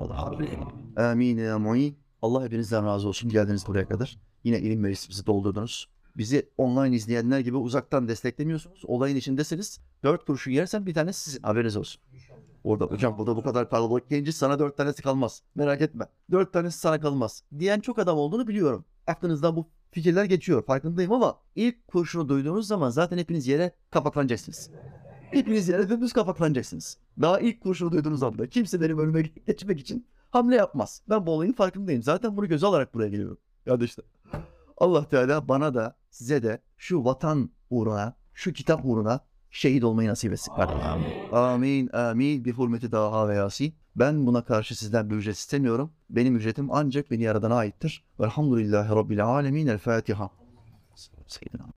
Amin ya mu'in. Allah hepinizden razı olsun. Geldiniz buraya kadar. Yine ilim meclisimizi doldurdunuz. Bizi online izleyenler gibi uzaktan desteklemiyorsunuz. Olayın içindesiniz. 4 kurşun yersen bir tane sizin. Haberiniz olsun. Orada hocam burada bu kadar kalabalık gelince sana 4 tanesi kalmaz. Merak etme. 4 tanesi sana kalmaz. Diyen çok adam olduğunu biliyorum. Aklınızdan bu fikirler geçiyor. Farkındayım ama ilk kurşunu duyduğunuz zaman zaten hepiniz yere kapaklanacaksınız. Hepiniz yere dümdüz kapaklanacaksınız. Daha ilk kurşunu duyduğunuz anda kimse benim önüme geçmek için hamle yapmaz. Ben bu olayın farkındayım. Zaten bunu göze alarak buraya geliyorum. Kardeşler. Allah Teala bana da size de şu vatan uğruna, şu kitap uğruna şehit olmayı nasip etsin. Amin. Amin. Amin. Bi hurmeti daha ve yasin. Ben buna karşı sizden bir ücret istemiyorum. Benim ücretim ancak beni yaradana aittir. Velhamdülillahi Rabbil alemin. El Fatiha. Seyyidina.